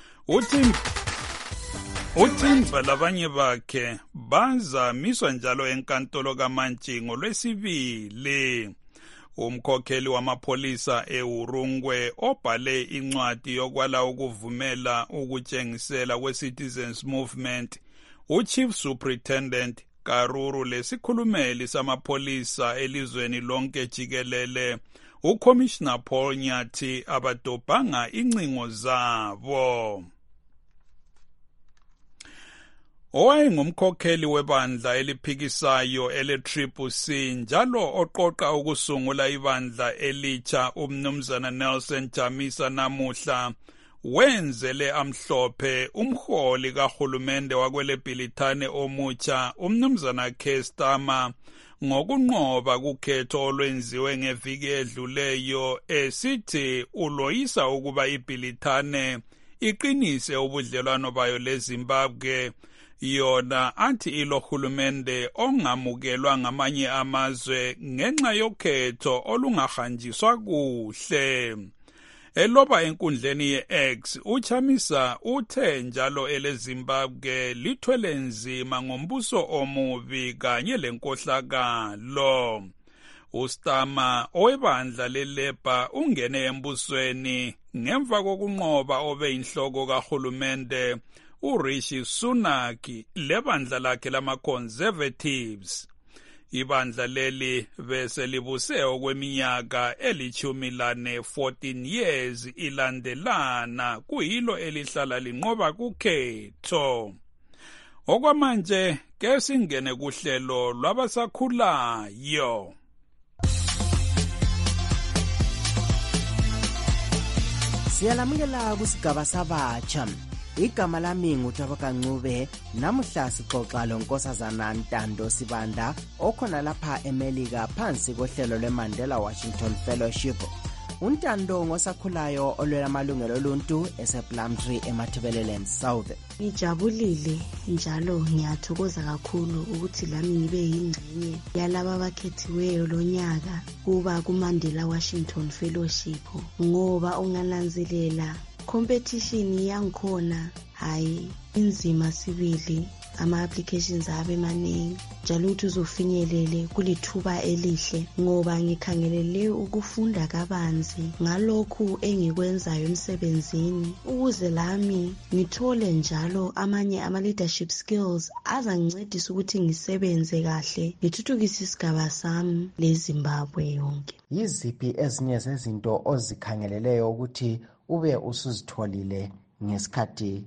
uThimba labanye bakhe bazamiswa njalo enkantolo kaMantshi ngoLwesibili. Umkhokheli wamapholisa eUrungwe obhale incwadi yokwala ukuvumela ukutshengisela kwe-Citizens Movement, uChief Superintendent Karuru lesikhulumeli samapholisa elizweni lonke jikelele, uCommissioner Paul Nyathi, abadobhanga incingo zabo. Owayengumkhokheli webandla eliphikisayo ele-CCC njalo oqoqa ukusungula ibandla elitsha, umnumzana Nelson Chamisa namuhla wenzele amhlophe umholi kahulumende wakweleBhilithane omutsha, umnumzana Kestama, ngokunqoba kukhetho olwenziwe ngeviki edluleyo, esithi uloyisa ukuba iBhilithane iqinise ubudlelwano bayo leZimbabwe, yona athi ilohulumende ongamukelwa ngamanye amazwe ngenxa yokhetho olungahanjiswa kuhle. Eloba enkundleni ye-X, uChamisa uthe njalo eleZimbabwe lithwele nzima ngombuso omubi kanye lenkohlakalo. uStama owebandla leLabour ungene embusweni ngemva kokunqoba obeyinhloko kahulumende uRishi Sunak lebandla lakhe lama-Conservatives. Ibandla leli bese libuse okweminyaka eli-14 years ilandelana, kuyilo elihlala linqoba kukhetho. Okwamanje ke singene kuhlelo lwabasakhulayo. Siyalamukela kusigaba sabatsha. Igama lami nguThabaka Ncube. Namuhla sixoxa loNkosazana Ntando Sibanda okhona lapha eMelika phansi kohlelo lweMandela Washington Fellowship. uNtando ngosakhulayo olwela amalungelo oluntu esePlumtree eMatabeleland South. Ngijabulile njalo ngiyathokoza kakhulu ukuthi lami ngibe yingxenye yalaba abakhethiweyo lonyaka kuba kuMandela Washington Fellowship, ngoba ungananzelela competition yangikhona hayi inzima sibili, ama-applications abe maningi njalo ukuthi uzofinyelele kulithuba elihle, ngoba ngikhangelele ukufunda kabanzi ngalokhu engikwenzayo emsebenzini ukuze lami ngithole njalo amanye ama-leadership skills azangincedisa ukuthi ngisebenze kahle ngithuthukise isigaba sami leZimbabwe yonke. Yiziphi ezinye zezinto ozikhangeleleyo ukuthi ube usuzitholile ngesikhathi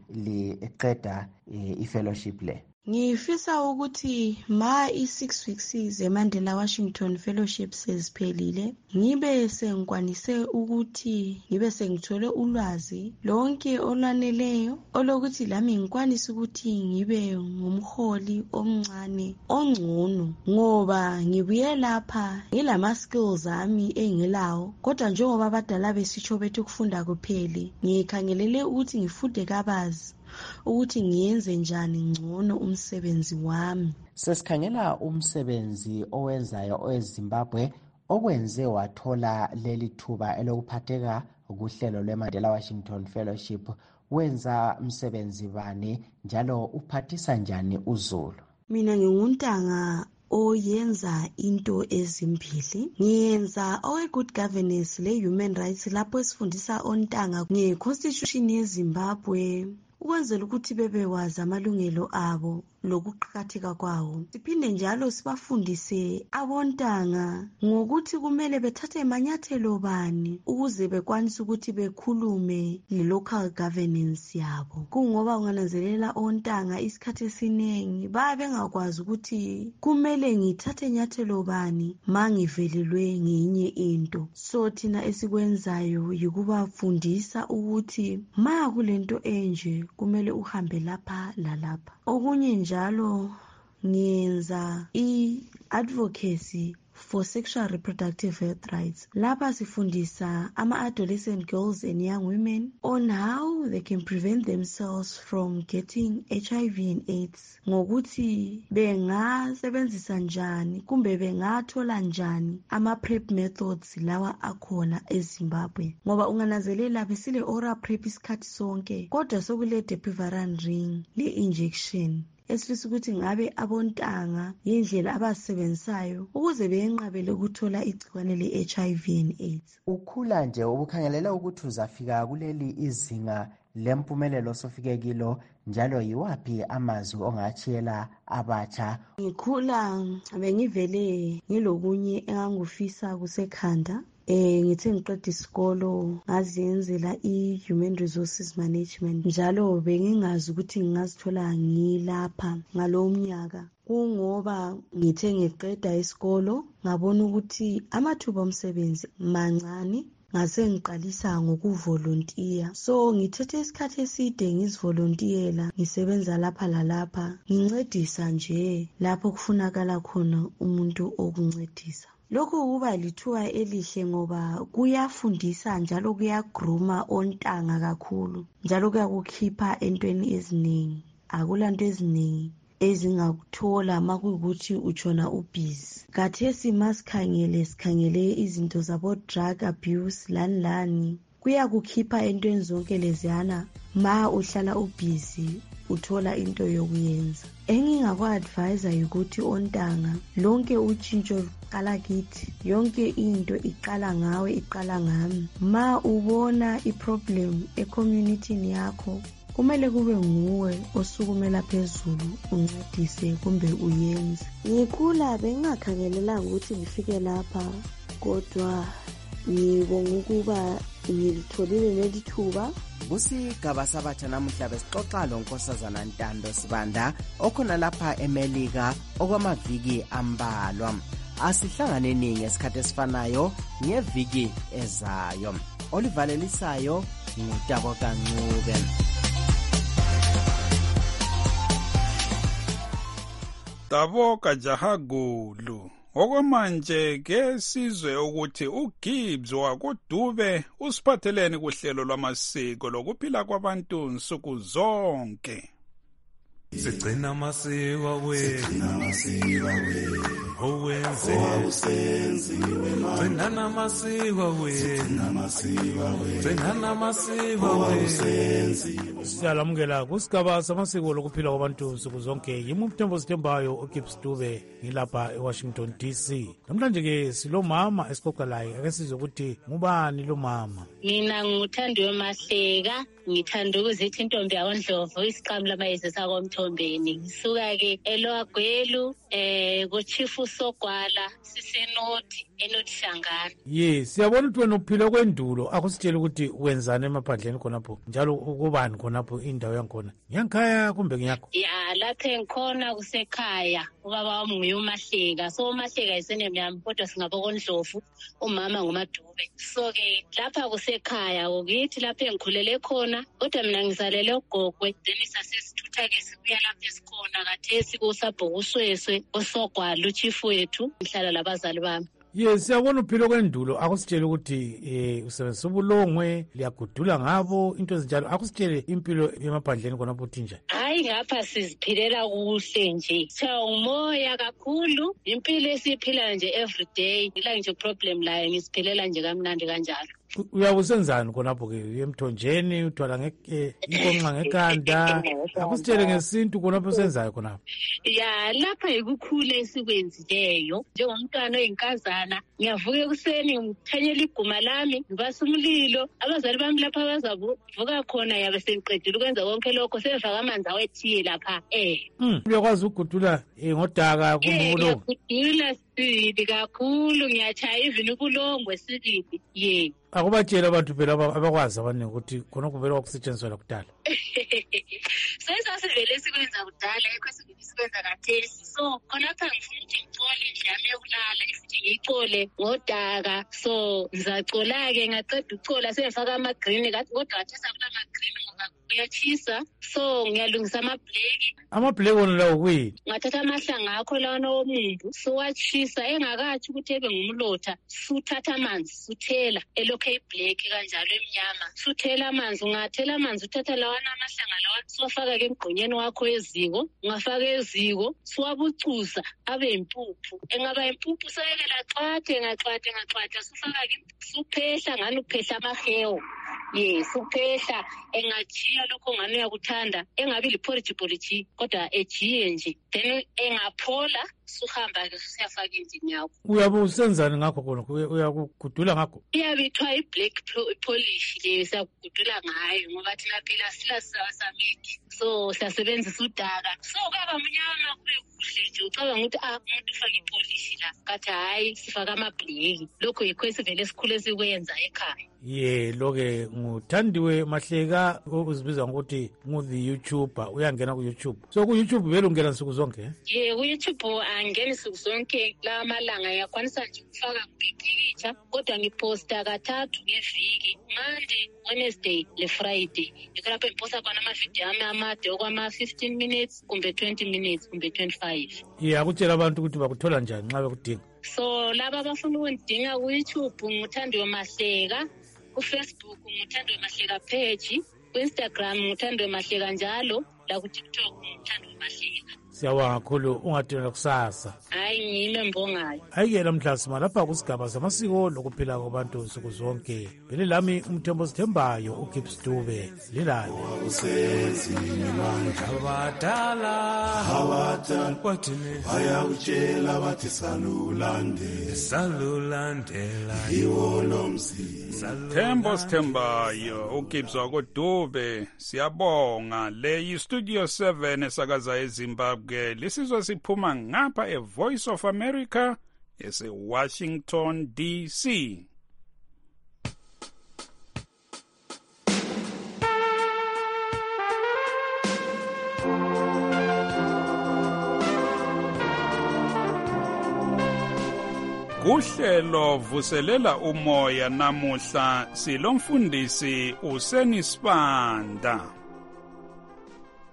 liqeda i-fellowship le? Ngifisa ukuthi ma i-6 weeks zeMandela Washington Fellowship seziphelile ngibe sengikwanise ukuthi ngibe sengithole ulwazi lonke olwaneleyo olokuthi lami ngikwanise ukuthi ngibe ngumholi omncane ongcono, ngoba ngibuye lapha ngilama skills ami engilawo, kodwa njengoba abadala besitsho bethi ukufunda kupheli, ngikhangelele ukuthi ngifunde kabazi ukuthi ngiyenze njani ngcono umsebenzi wami. Sesikhangela umsebenzi owenzayo oweZimbabwe okwenze wathola leli thuba elokuphatheka kuhlelo lweMandela Washington Fellowship. Wenza umsebenzi bani njalo uphathisa njani uZulu? Mina nginguntanga oyenza into ezimbili. Ngiyenza owe-good governance le-human rights lapho esifundisa ontanga nge-constitution yeZimbabwe ukwenzela ukuthi bebewazi amalungelo abo lokuqakatheka kwawo. Siphinde njalo sibafundise abontanga ngokuthi kumele bethathe amanyathelo bani ukuze bekwanise ukuthi bekhulume le-local governance yabo. Kungoba ungananzelela ontanga isikhathi esiningi babe bengakwazi ukuthi kumele ngithathe inyathelo bani ma ngivelelwe ngenye into. So thina esikwenzayo yikubafundisa ukuthi ma kulento enje kumele uhambe lapha lalapha. Okunye njalo ngiyenza i-advocacy for sexual reproductive health rights. Lapha sifundisa ama-adolescent girls and young women on how they can prevent themselves from getting HIV and AIDS, ngokuthi bengasebenzisa njani kumbe bengathola njani ama-PrEP methods lawa akhona eZimbabwe, ngoba ungananzelela besile oral PrEP isikhathi sonke kodwa sokule depiviral ring le-injection esifisa ukuthi ngabe abontanga yindlela abasebenzayo ukuze benqabele ukuthola igciwane le-HIV and AIDS. Ukhula nje ubukhangelela ukuthi uzafika kuleli izinga lempumelelo sofike kilo, njalo yiwaphi amazwi ongatshela abatsha? Ngikhula bengivele ngilokunye engangufisa kusekhanda. Ngithe ngiqeda isikolo ngaziyenzela i-human resources management, njalo bengingazi ukuthi ngingazithola ngilapha ngalo mnyaka. Kungoba ngithe ngiqeda isikolo ngabona ukuthi amathuba omsebenzi mancane, ngase ngiqalisa ngokuvolontiya. So ngithethe isikhathi eside ngizivolontiyela, ngisebenza lapha lalapha, ngincedisa nje lapho kufunakala khona umuntu okuncedisa. Lokhu kuba lithuba elihle ngoba kuyafundisa njalo kuyagruma ontanga kakhulu, njalo kuyakukhipha entweni eziningi. Akulanto eziningi ezingakuthola makuyukuthi utshona ubhizi. Khathesi sikhangele izinto zabo drug abuse lani kuyakukhipha entweni zonke leziyana ma uhlala ubhizi uthola into yokuyenza. Engingakwa-advise ukuthi ontanga lonke utshintsho luqala kithi, yonke into iqala ngawe, iqala ngami. Ma ubona iproblem ecommunitini yakho kumele kube nguwe osukumela phezulu uncedise kumbe uyenze. Ngikhula bengingakhangelelanga ukuthi ngifike lapha, kodwa ngibonga ukuba ngilitholile leli thuba. Kusigaba sabatsha namuhla besixoxa lonkosazana Ntando Sibanda okhona lapha eMelika okwamaviki ambalwa. Asihlanganeni ngesikhathi esifanayo ngeviki ezayo. Olivalelisayo ngutabo kancube. Tabo Kajahagulu Okwamanje ke sizwe ukuthi uGibbs wakuDube usiphathelene kuhlelo lwamasiko lokuphila kwabantu nsuku zonke. Sigcina amasiko wethu owenze gcina namasiko wethu gcina amasiko wethu. Siyalamukela kusigaba samasiko lokuphila kwabantu nsuku zonke. Yimi umthembu sithembayo uGibbs Dube ngilapha eWashington DC. Namhlanje ke silomama esixoxa laye. Ake sizwe ukuthi ngubani lo mama. Mina nguthandiwe Mahleka, ngithanda ukuzithi intombi yakoNdlovu isiqhamu lamayezi sakoMthombeni. Ngisuka ke eLwagwelu kuChief Sogwala sisenoti enoti Shangana. Yes, siyabona ukuthi wena uphila kwendulo. Akusitshela ukuthi wenzani emaphandleni khonapho. Njalo ukubani khonapho indawo yakhona. Ngiyankhaya kumbe ngiyakho? Ya, lapha engikhona kusekhaya. Ubaba wami nguye uMahleka. So uMahleka isenemi yami kodwa singabokoNdlovu, umama nguMadube. So ke lapha kusekhaya ukuthi lapha engikhulele khona kodwa mina ngizalele uGogwe. Then sasesithutha ke sibuya lapha esikhona kathesi kusabhokusweswe osogwala uChief wethu ngihlala labazali bami. Yes, siyabona uphilo kwendulo. Akusitshela ukuthi usebenzisa ubulongwe liyagudula ngabo into ezinjalo. Akusitshele impilo emaphandleni khonapho uthi njani? Hayi ngapha siziphilela kuhle nje. Cha umoya kakhulu. Impilo esiphila nje everyday. Ila nje problem la ngisiphilela nje kamnandi kanjalo. Uyabusenzani khonapho ke emthonjeni uthwala inkonxa ngekhanda? Akusitshele ngesintu khonapho senzayo khonapho. Ya lapha ikukhule esikwenzileyo njengomntwana oyinkazana. Ngiyavuka ekuseni ngithanyela iguma lami ngibasa umlilo. Abazali bami lapha bazavuka khona yabe sengiqedile ukwenza konke lokho sevaka amanzi awethiye lapha. Uyakwazi ukugudula ngodaka kumbulo? Ngiyagudula sibili kakhulu ngiyachaya even ubulongwe sibili. Ye. Akubatshela abantu phela abakwazi abaningi ukuthi khona kuvela kwakusetshenziswa kudala. Sesasivele sikwenza kudala ekho sikwenza kathesi. So khonapha ngifuna ukuthi ngicole nje yami yokulala futhi ngicole ngodaka. So ngizacola-ke ngaqeda ucola sengifaka ama-green kodwa kathesi akula ama-green ngoba kuyachisa. So ngiyalungisa amabhleki. Amabhleki wona lawo kuyini? Ngathatha amahlanga akho lawana womumbu suwachisa engakathi ukuthi ebe ngumlotha. Suthatha amanzi suthela elokhu eyibhleki kanjalo emnyama. Suthela amanzi ungathela amanzi uthatha lawana amahlanga lawa suwafaka ke emgqonyeni wakho eziko. Ungafaka eziko suwabucuza abe impuphu. Engaba impuphu sayekela ngaxwathe sufaka ke suphehla ngani uphehla amahewu. Yes, uphehla engajiya lokho ngani uyakuthanda engabi liporridge kodwa ejiye nje. Then engaphola suhamba ke siyafaka endini yakho. Uyabe usenzani ngakho khona? Uyakugudula ngakho? Iyabithwa i-black polish leyo siyagudula ngayo ngoba thina phela sila sameki. So siyasebenzisa udaka. So kwaba mnyama kube kuhle nje ucabanga ukuthi umuntu ufaka ipolish la. Kathi hayi sifaka amabhleki. Lokho yikho esivele sikhule sikwenza ekhaya. Loke nguthandiwe Mahleka uzibiza ngokuthi ngu-the YouTuber. Uyangena ku-YouTube. So ku-YouTube vele ungena nsuku zonke? Ku-YouTube angeni nsuku zonke la malanga yakwanisa nje ukufaka kupicture kodwa ngiposta kathathu ngeviki. Monday, Wednesday le Friday. Ikalapho ngiposta khona amavidiyo ami amade okwama-15 minutes kumbe 20 minutes kumbe 25. Akutshela abantu ukuthi bakuthola njani nxa bekudinga? So laba abafuna ukundinga ku-YouTube nguthandiwe Mahleka. KuFacebook nguthandiwe Mahleka page, kuInstagram nguthandiwe Mahleka njalo, la kuTikTok nguthandiwe Mahleka. Siyabonga kakhulu ungadinela kusasa. Hayi ngime mbongayo. Ayike namhlanje lapha kusigaba samasiko lokuphila kwabantu nsuku zonke. Vele lami umthembu sithembayo uGibbs Dube lilayo. Abadala kwathini bayakutshela bathi salulandela yiwo lomzi. Thembo sithembayo uGibbs wakoDube. Siyabonga le iStudio 7 esakaza eZimbabwe. Lisizwe siphuma ngapha eVoice of America eseWashington DC. Kuhlelo vuselela umoya namuhla silomfundisi uSenisibanda.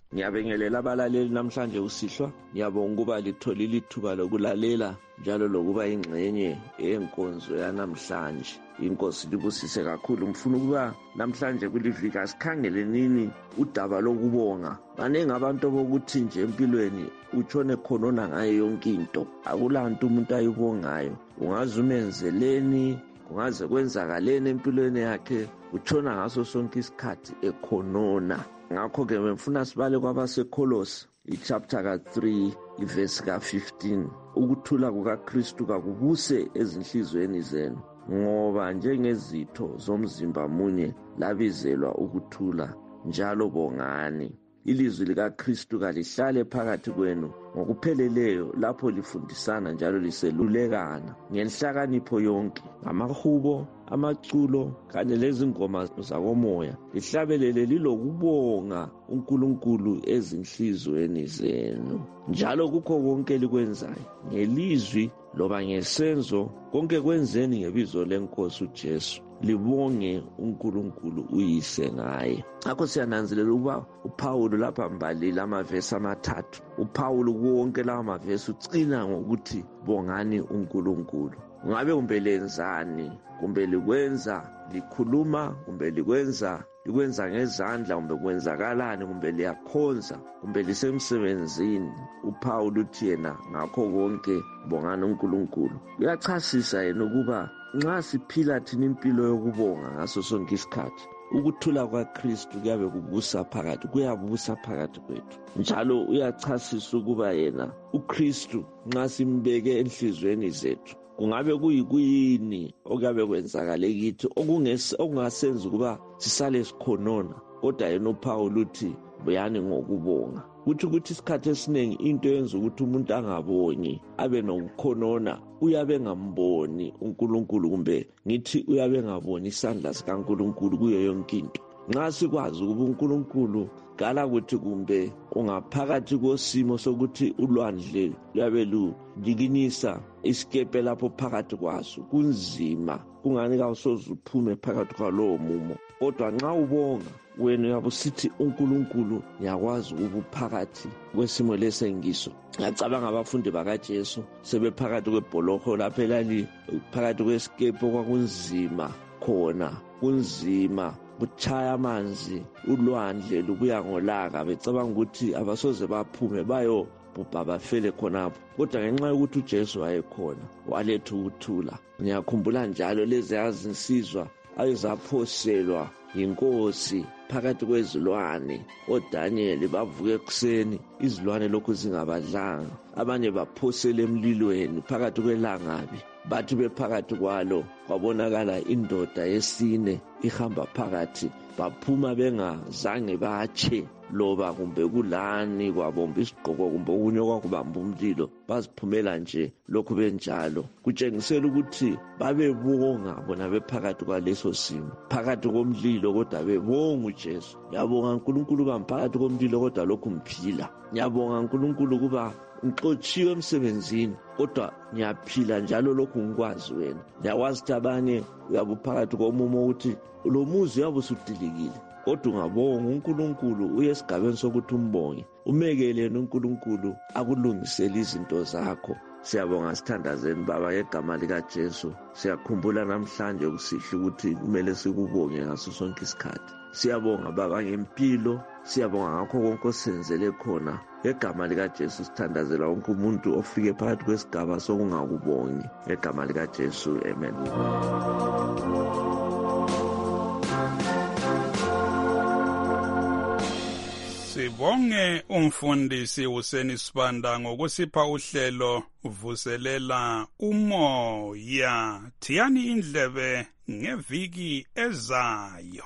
Ngiyabingelela abalaleli namhlanje usihlwa. Ngiyabonga ukuba litholile ithuba lokulalela njalo lokuba ingxenye yenkonzo yanamhlanje. Inkosi libusise kakhulu. Ngifuna ukuba namhlanje kuliviki asikhangele nini udaba lokubonga. Baningi abantu abokuthi nje empilweni utshone khonona ngayo yonke into. Akulanto umuntu ayibongayo. Ungaze umenzeleni, kungaze kwenzakaleni empilweni yakhe, utshona ngaso sonke isikhathi ekhonona. Ngakho ke ngifuna sibale kwabaseKolosi ichapter ka3 iverse ka15. Ukuthula kukaKristu kakubuse ezinhlizweni zenu, ngoba njengezitho zomzimba munye labizelwa ukuthula, njalo bongani. Ilizwi likaKristu kalihlale phakathi kwenu ngokupheleleyo lapho lifundisana njalo liselulekana ngenhlakanipho yonke, ngamahubo, amaculo kanye lezingoma zakomoya, lihlabelele lilokubonga uNkulunkulu ezinhlizweni zenu. Njalo kukho konke likwenzayo, ngelizwi loba ngesenzo, konke kwenzeni ngebizo lenkosi uJesu, libonge uNkulunkulu uyise ngaye. Akho siyananzelela ukuba uPawulu lapha mbalile amavesi amathathu. uPawulu wonke lawa mavesi ucina ngokuthi bongani uNkulunkulu. Ngabe kumbe lenzani, kumbe likwenza likhuluma, kumbe likwenza ngezandla, kumbe kwenzakalani, kumbe liyakhonza, kumbe lisemsebenzini, uPawulu uthi yena ngakho konke bongani uNkulunkulu. Uyachasisa yena ukuba nxa siphila thina impilo yokubonga ngaso sonke isikhathi, ukuthula kwaKristu kuyabusa phakathi kwethu. Njalo uyachasisa ukuba yena uKristu nxa simbeke enhlizweni zethu, kungabe kuyini okuyabe kwenzakale kithi okungasenza ukuba sisale sikhonona, kodwa yena uPawulu uthi buyani ngokubonga. Kuthi isikhathi esiningi into yenza ukuthi umuntu angabongi, abe nokukhonona, uyabe ngamboni uNkulunkulu, kumbe ngithi uyabe ngaboni isandla sikaNkulunkulu kuyo yonke into. Nxa sikwazi ukuba uNkulunkulu kala ukuthi kumbe ungaphakathi kosimo sokuthi ulwandle luyabe ludikinisa isikepe lapho phakathi kwaso, kunzima, kungani kawusoze uphume phakathi kwalowo mumo, kodwa nxa ubonga wena uyabusithi uNkulunkulu ngiyakwazi ukuphakathi kwesimo lesengiso. Ngiyacabanga abafundi bakaJesu sebephakathi kwebholoho lapho phakathi kwesikepe okwakunzima khona, kunzima, buchaya amanzi, ulwandle lubuya ngolaka, becabanga ukuthi abasoze baphume bayobhubha bafele khonapho, kodwa ngenxa yokuthi uJesu wayekhona waletha ukuthula. Ngiyakhumbula njalo lezi yazinsizwa ayezaphoselwa yinkosi phakathi kwezilwane, oDaniel bavuka ekuseni izilwane lokhu zingabadlanga, abanye baphosela emlilweni phakathi kwelangabi. Bathi bephakathi kwalo kwabonakala indoda yesine ihamba phakathi, baphuma bengazange batshe loba kumbe kulani kwabomba isigqoko kumbe okunye okwakubamba umlilo, baziphumela nje lokhu benjalo. Kutshengisela ukuthi babebonga bona bephakathi kwaleso simo, phakathi komlilo kodwa bebonga uJesu. Ngiyabonga uNkulunkulu kuba phakathi komlilo kodwa lokhu mphila. Ngiyabonga uNkulunkulu kuba ngixotshiwe emsebenzini kodwa ngiyaphila njalo lokhu ngikwazi wena. Ngiyakwazi ukuthi abanye uyabuphakathi komumo ukuthi lo muzi uyabe usudilikile, kodwa ungabonga uNkulunkulu uye esigabeni sokuthi umbonge, umekelele uNkulunkulu akulungisele izinto zakho. Siyabonga sithandazeni Baba ngegama likaJesu. Siyakhumbula namhlanje ukusihle ukuthi kumele sikubonge ngaso sonke isikhathi. Siyabonga Baba ngempilo, siyabonga ngakho konke osenzele khona. Ngegama likaJesu sithandazela wonke umuntu ofike phakathi kwesigaba sokungakubongi. Ngegama likaJesu, amen. Sibonge umfundisi Huseni Sibanda ngokusipha uhlelo vuselela umoya. Thiyani indlebe ngeviki ezayo.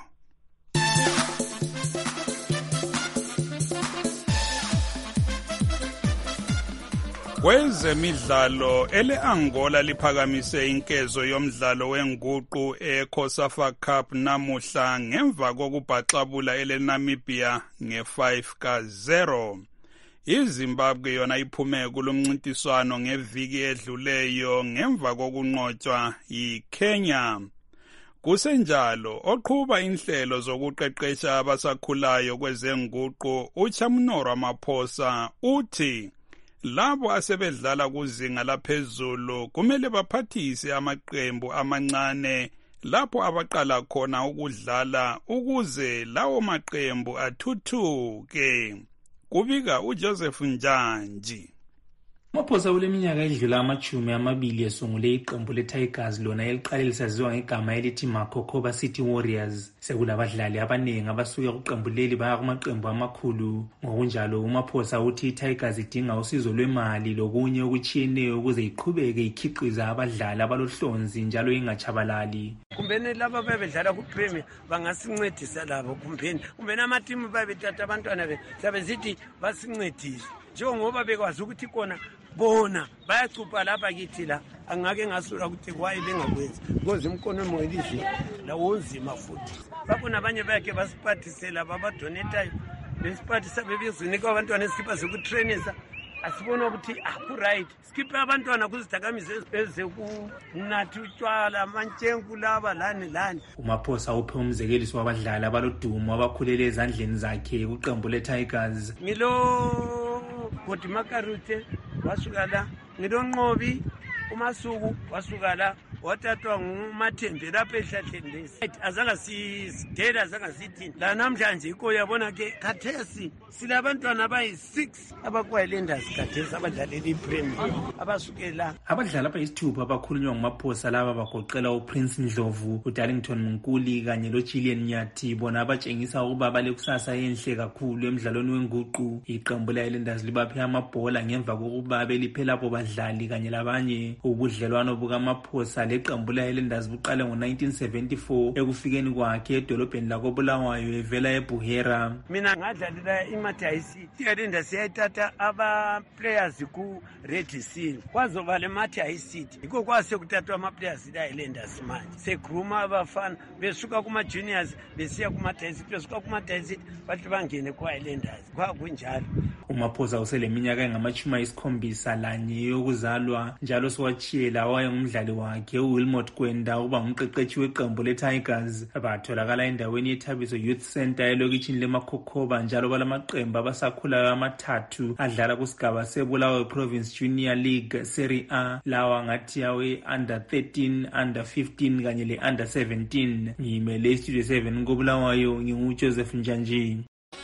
Kwezemidlalo ele-Angola liphakamise inkezo yomdlalo wenguqu eCOSAFA Cup namuhla ngemva kokubhaxabula ele-Namibia nge-5-0. iZimbabwe yona iphume kulomncintiswano ngeviki edluleyo ngemva kokunqotshwa yiKenya. Kusenjalo oqhuba inhlelo zokuqeqesha abasakhulayo kwezenguqu uChamnoro Ramaphosa uthi labo asebedlala kuzinga laphezulu kumele baphathise amaqembu amancane lapho abaqala khona ukudlala ukuze lawo maqembu athuthuke. Kubika uJoseph Njanji. Ramaphosa kuleminyaka edlula 20 esungule iqembu leTigers lona eliqale lisaziwa ngegama elithi Makokoba City Warriors. Sekulabadlali abaningi abasuka kuqembu leli baya kumaqembu amakhulu. Ngokunjalo uMaphosa uthi iTigers idinga usizo lwemali lokunye okuchiyeneyo ukuze iqhubeke ikhiqiza abadlali abalohlonzi njalo ingachabalali. Kumbeni laba bebedlala kuPremier bangasincedisa labo kumbeni amatimu babethatha abantwana behlabe zithi basincedise. Njengoba bekwazi ukuthi kona bona bayacupha lapha kithi la angake ngasura ukuthi kwaye bengakwenzi because imkono moyilizi la wonzima futhi babona abanye bakhe basiphathisela babadonetayo besiphathisa bebizinika abantwana esikipha zokutrainisa asibona ukuthi right skiphe abantwana kuzidakamizwe ezekunathi utshwala amantshenku laba lani. uMaphosa uphe umzekeliso wabadlali abalodumo abakhulele ezandleni zakhe kuqembu leTigers. Ngilo Makarute wasuka la, ngilonqobi uMasuku wasuka la, wathathwa nguMathembe lapha ehlahleni lesi. Azange sidela azange sithini. La namhlanje iko yabona ke khathesi silabantwana abayi6 abakwaLenders khathesi abadlalela iPremier abasukela. Abadlali abayisithupha abakhulunywa nguMaphosa laba bagoqela uPrince Ndlovu, uDarlington Mnkuli kanye loJillian Nyathi bona abatshengisa ukuba balekusasa enhle kakhulu emidlalweni wenguqu. Iqembu leLenders libaphe amabhola ngemva kokuba beliphe labo badlali kanye labanye. Ubudlelwano bukaMaphosa leqembu leLenders buqale ngo1974 ekufikeni kwakhe edolobheni lakoBulawayo evela eBuhera. Mina ngadlalela iMathayi iLenders yayithatha aba players ku Red Sea kwazoba le Mathayi City yiko kwase kuthathwa ama players leLenders manje segruma abafana besuka kuma juniors besiya kuMathayi City besuka kuMathayi City bathi bangene kwaLenders kwakunjalo. uMaphosa useleminyaka engama-71 yokuzalwa njalo siwachiyela wayengumdlali wakhe uWilmot Kwenda uba ngumqeqeshi weqembu leTigers. Batholakala endaweni yeThabiso Youth Center elokitshini leMakokoba njalo balamaqembu abasakhulayo amathathu adlala kusigaba seBulawayo Province Junior League Serie A lawa ngathi yawe under 13, under 15 kanye le under 17. Ngimele Studio 7 koBulawayo nginguJoseph Njanji.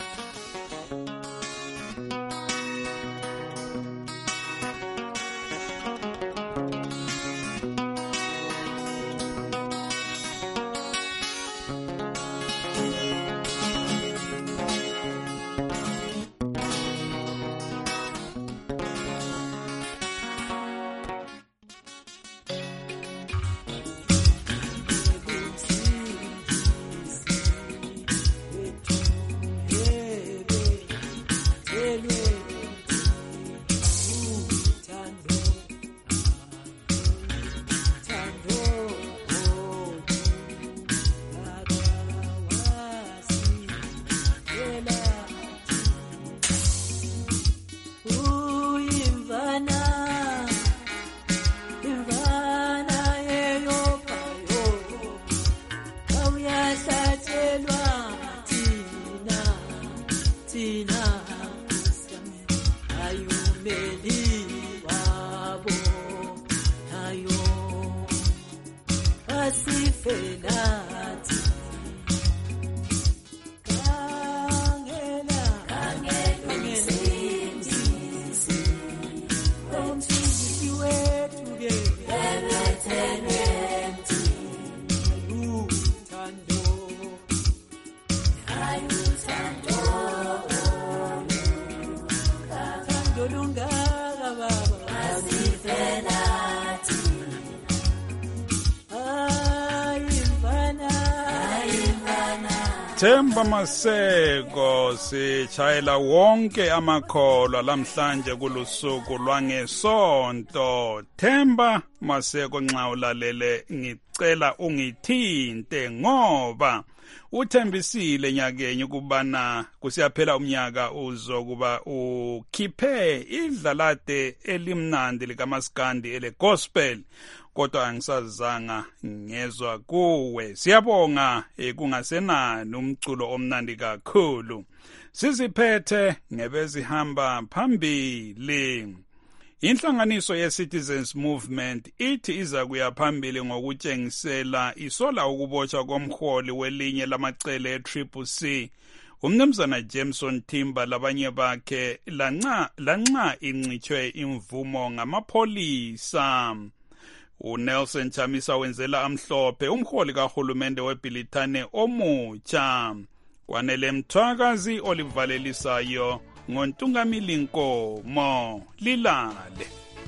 Themba Maseko sichayela wonke amakholwa lamhlanje kulusuku lwangesonto. Themba Maseko nxa ulalele ngicela ungithinte ngoba uthembisile nyakenye kubana kusiyaphela umnyaka uzokuba ukhiphe idlalade elimnandi likaMaskandi ele gospel kodwa angisazanga ngezwa kuwe. Siyabonga kungasenani umculo omnandi kakhulu. Siziphethe ngebezihamba phambili. Inhlanganiso ye-Citizens Movement ithi iza kuya phambili ngokutshengisela isola ukubotshwa komholi welinye lamacele e-CCC uMnumzana Jameson Timber labanye bakhe lanxa incitshwe imvumo ngamapholisa. uNelson Chamisa wenzela amhlophe umholi kahulumende weBhilithane omutsha. Kwanele Mthwakazi olivalelisayo ngoNtungamili Nkomo lilale.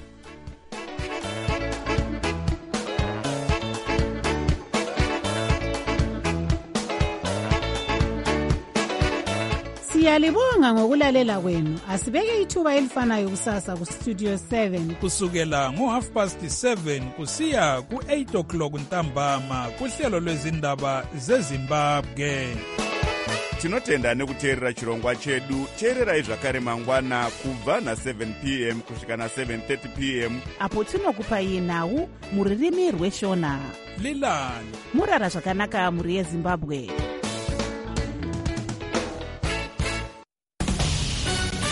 Siyalibonga ngokulalela kwenu. Asibeke ithuba elifanayo kusasa ku Studio 7 kusukela ngo7:30 kusiya ku8 o'clock ntambama kuhlelo lwezindaba zeZimbabwe. Tinotenda nekuteerera chirongwa chedu. Teererai zvakare mangwana kubva na7 p.m. kusvika na7:30 p.m. apo tinokupai nhau muririmi rweshona. Lilani murara zvakanaka muri yeZimbabwe.